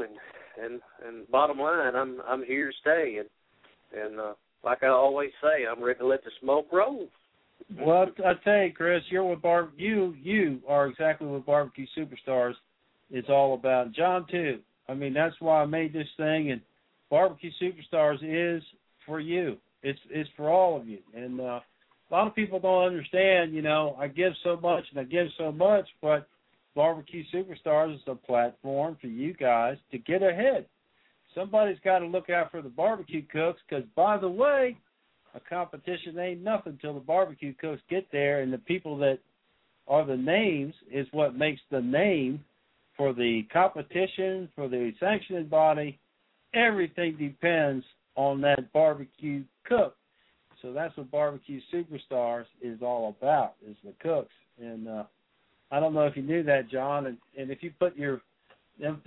And bottom line, I'm here to stay, and like I always say, I'm ready to let the smoke roll. Well, I tell you, Chris, you're with you are exactly what Barbecue Superstars is all about. John too. I mean, that's why I made this thing, and Barbecue Superstars is for you. It's for all of you. And a lot of people don't understand. I give so much and I give so much, but Barbecue Superstars is a platform for you guys to get ahead. Somebody's got to look out for the barbecue cooks because, by the way, a competition ain't nothing till the barbecue cooks get there, and the people that are the names is what makes the name for the competition, for the sanctioning body. Everything depends on that barbecue cook. So that's what Barbecue Superstars is all about, is the cooks. And I don't know if you knew that, John, and if you put them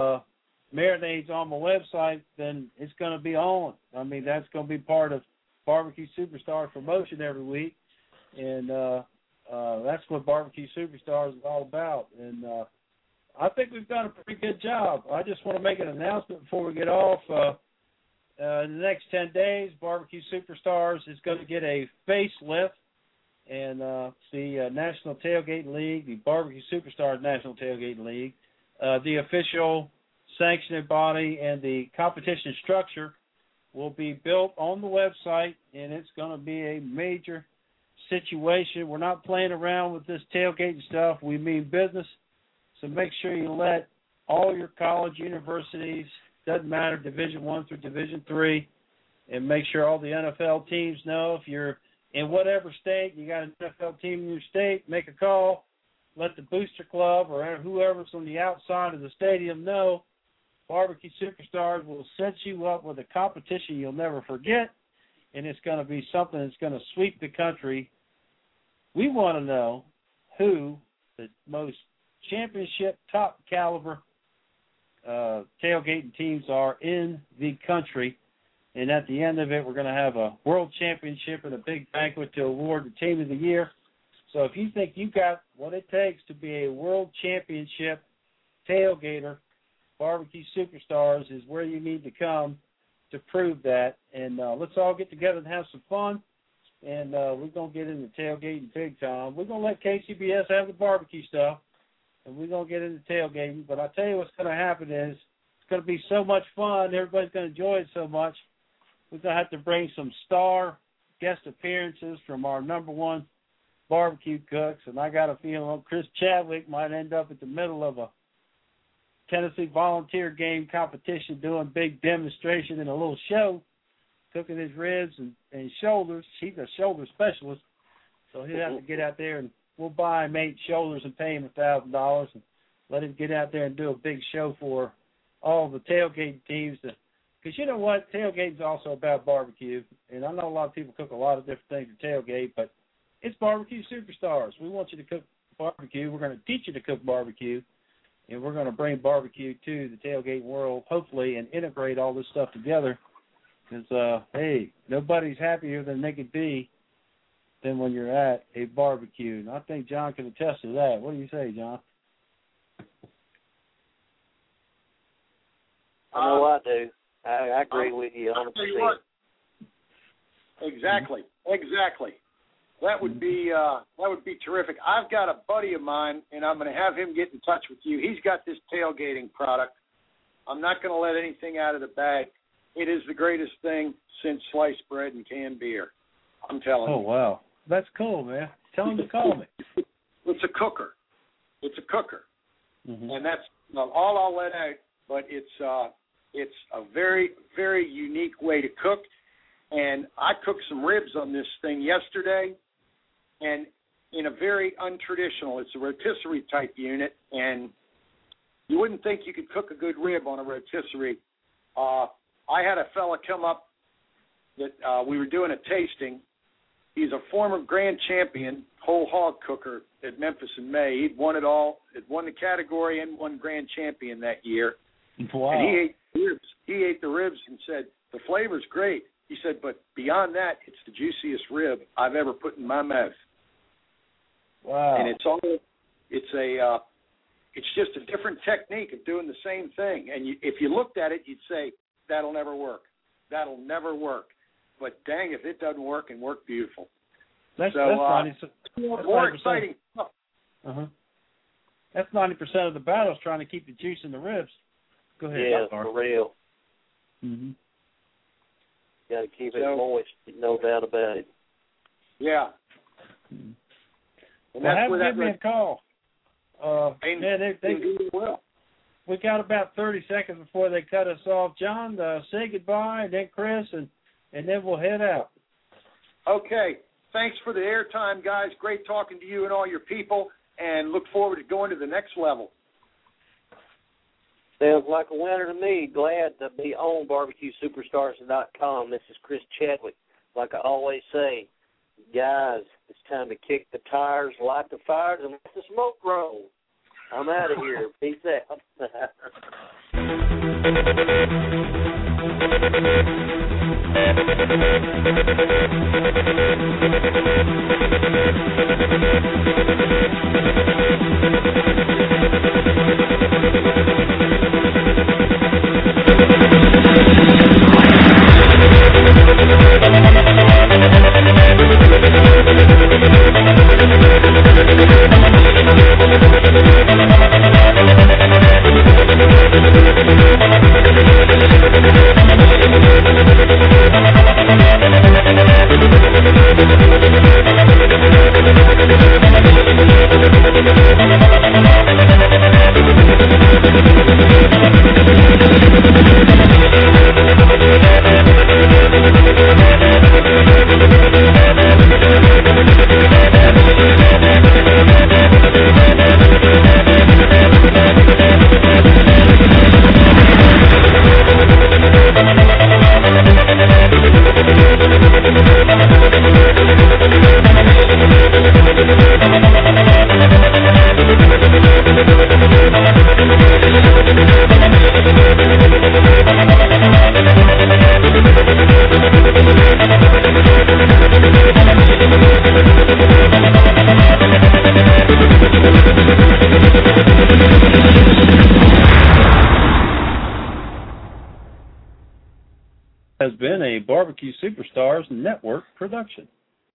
marinades on my website, then it's going to be on. I mean, that's going to be part of Barbecue Superstars promotion every week, and that's what Barbecue Superstars is all about. And I think we've done a pretty good job. I just want to make an announcement before we get off. In the next 10 days, Barbecue Superstars is going to get a facelift, and the National Tailgate League, the Barbecue Superstars National Tailgate League, the official sanctioning body and the competition structure will be built on the website, and it's going to be a major situation. We're not playing around with this tailgating stuff. We mean business. So make sure you let all your college, universities, doesn't matter, Division I through Division III, and make sure all the NFL teams know. If you're in whatever state, you got an NFL team in your state, make a call. Let the booster club or whoever's on the outside of the stadium know. Barbecue Superstars will set you up with a competition you'll never forget. and it's going to be something that's going to sweep the country. We want to know who the most championship, top caliber tailgating teams are in the country. And at the end of it, we're going to have a world championship and a big banquet to award the team of the year. So if you think you've got what it takes to be a world championship tailgater, Barbecue Superstars is where you need to come to prove that. And let's all get together and have some fun. And we're going to get into tailgating big time. We're going to let KCBS have the barbecue stuff, and we're going to get into tailgating. But I tell you what's going to happen is it's going to be so much fun. Everybody's going to enjoy it so much. We're going to have to bring some star guest appearances from our number one barbecue cooks. And I got a feeling Chris Chadwick might end up at the middle of a Tennessee volunteer game competition doing a big demonstration and a little show, cooking his ribs and shoulders. He's a shoulder specialist, so he'll have to get out there, and we'll buy him 8 shoulders and pay him $1,000 and let him get out there and do a big show for all the tailgate teams. Because you know what? Tailgate is also about barbecue, and I know a lot of people cook a lot of different things at tailgate, but it's Barbecue Superstars. We want you to cook barbecue. We're going to teach you to cook barbecue, and we're going to bring barbecue to the tailgate world, hopefully, and integrate all this stuff together. Because, hey, nobody's happier than they could be than when you're at a barbecue. And I think John can attest to that. What do you say, John? I know I do. I agree with you 100%. Exactly. That would be terrific. I've got a buddy of mine, and I'm going to have him get in touch with you. He's got this tailgating product. I'm not going to let anything out of the bag. It is the greatest thing since sliced bread and canned beer. I'm telling you. Oh, wow. That's cool, man. Tell him to call me. It's a cooker. Mm-hmm. And that's all I'll let out, but it's a very, very unique way to cook. And I cooked some ribs on this thing yesterday, and in a very untraditional, it's a rotisserie type unit, and you wouldn't think you could cook a good rib on a rotisserie. I had a fella come up that we were doing a tasting. He's a former grand champion whole hog cooker at Memphis in May. He'd won it all. He'd won the category and won grand champion that year. Wow. And he ate ribs. He ate the ribs and said, the flavor's great. He said, but beyond that, it's the juiciest rib I've ever put in my mouth. Wow. And it's just a different technique of doing the same thing. And if you looked at it, you'd say, that'll never work. But dang, if it doesn't work and work beautiful. That's more exciting stuff. Uh-huh. That's 90% of the battle is trying to keep the juice in the ribs. Go ahead. Yeah, for real. Mm-hmm. Got to keep it moist, no doubt about it. Yeah. Mm-hmm. Well, have them give me a call. We got about 30 seconds before they cut us off. John, say goodbye, and then Chris, and then we'll head out. Okay. Thanks for the airtime, guys. Great talking to you and all your people, and look forward to going to the next level. Sounds like a winner to me. Glad to be on BarbecueSuperstars.com. This is Chris Chadwick. Like I always say, guys, it's time to kick the tires, light the fires, and let the smoke roll. I'm out of here. Peace out. Has been a Barbecue Superstars Network production.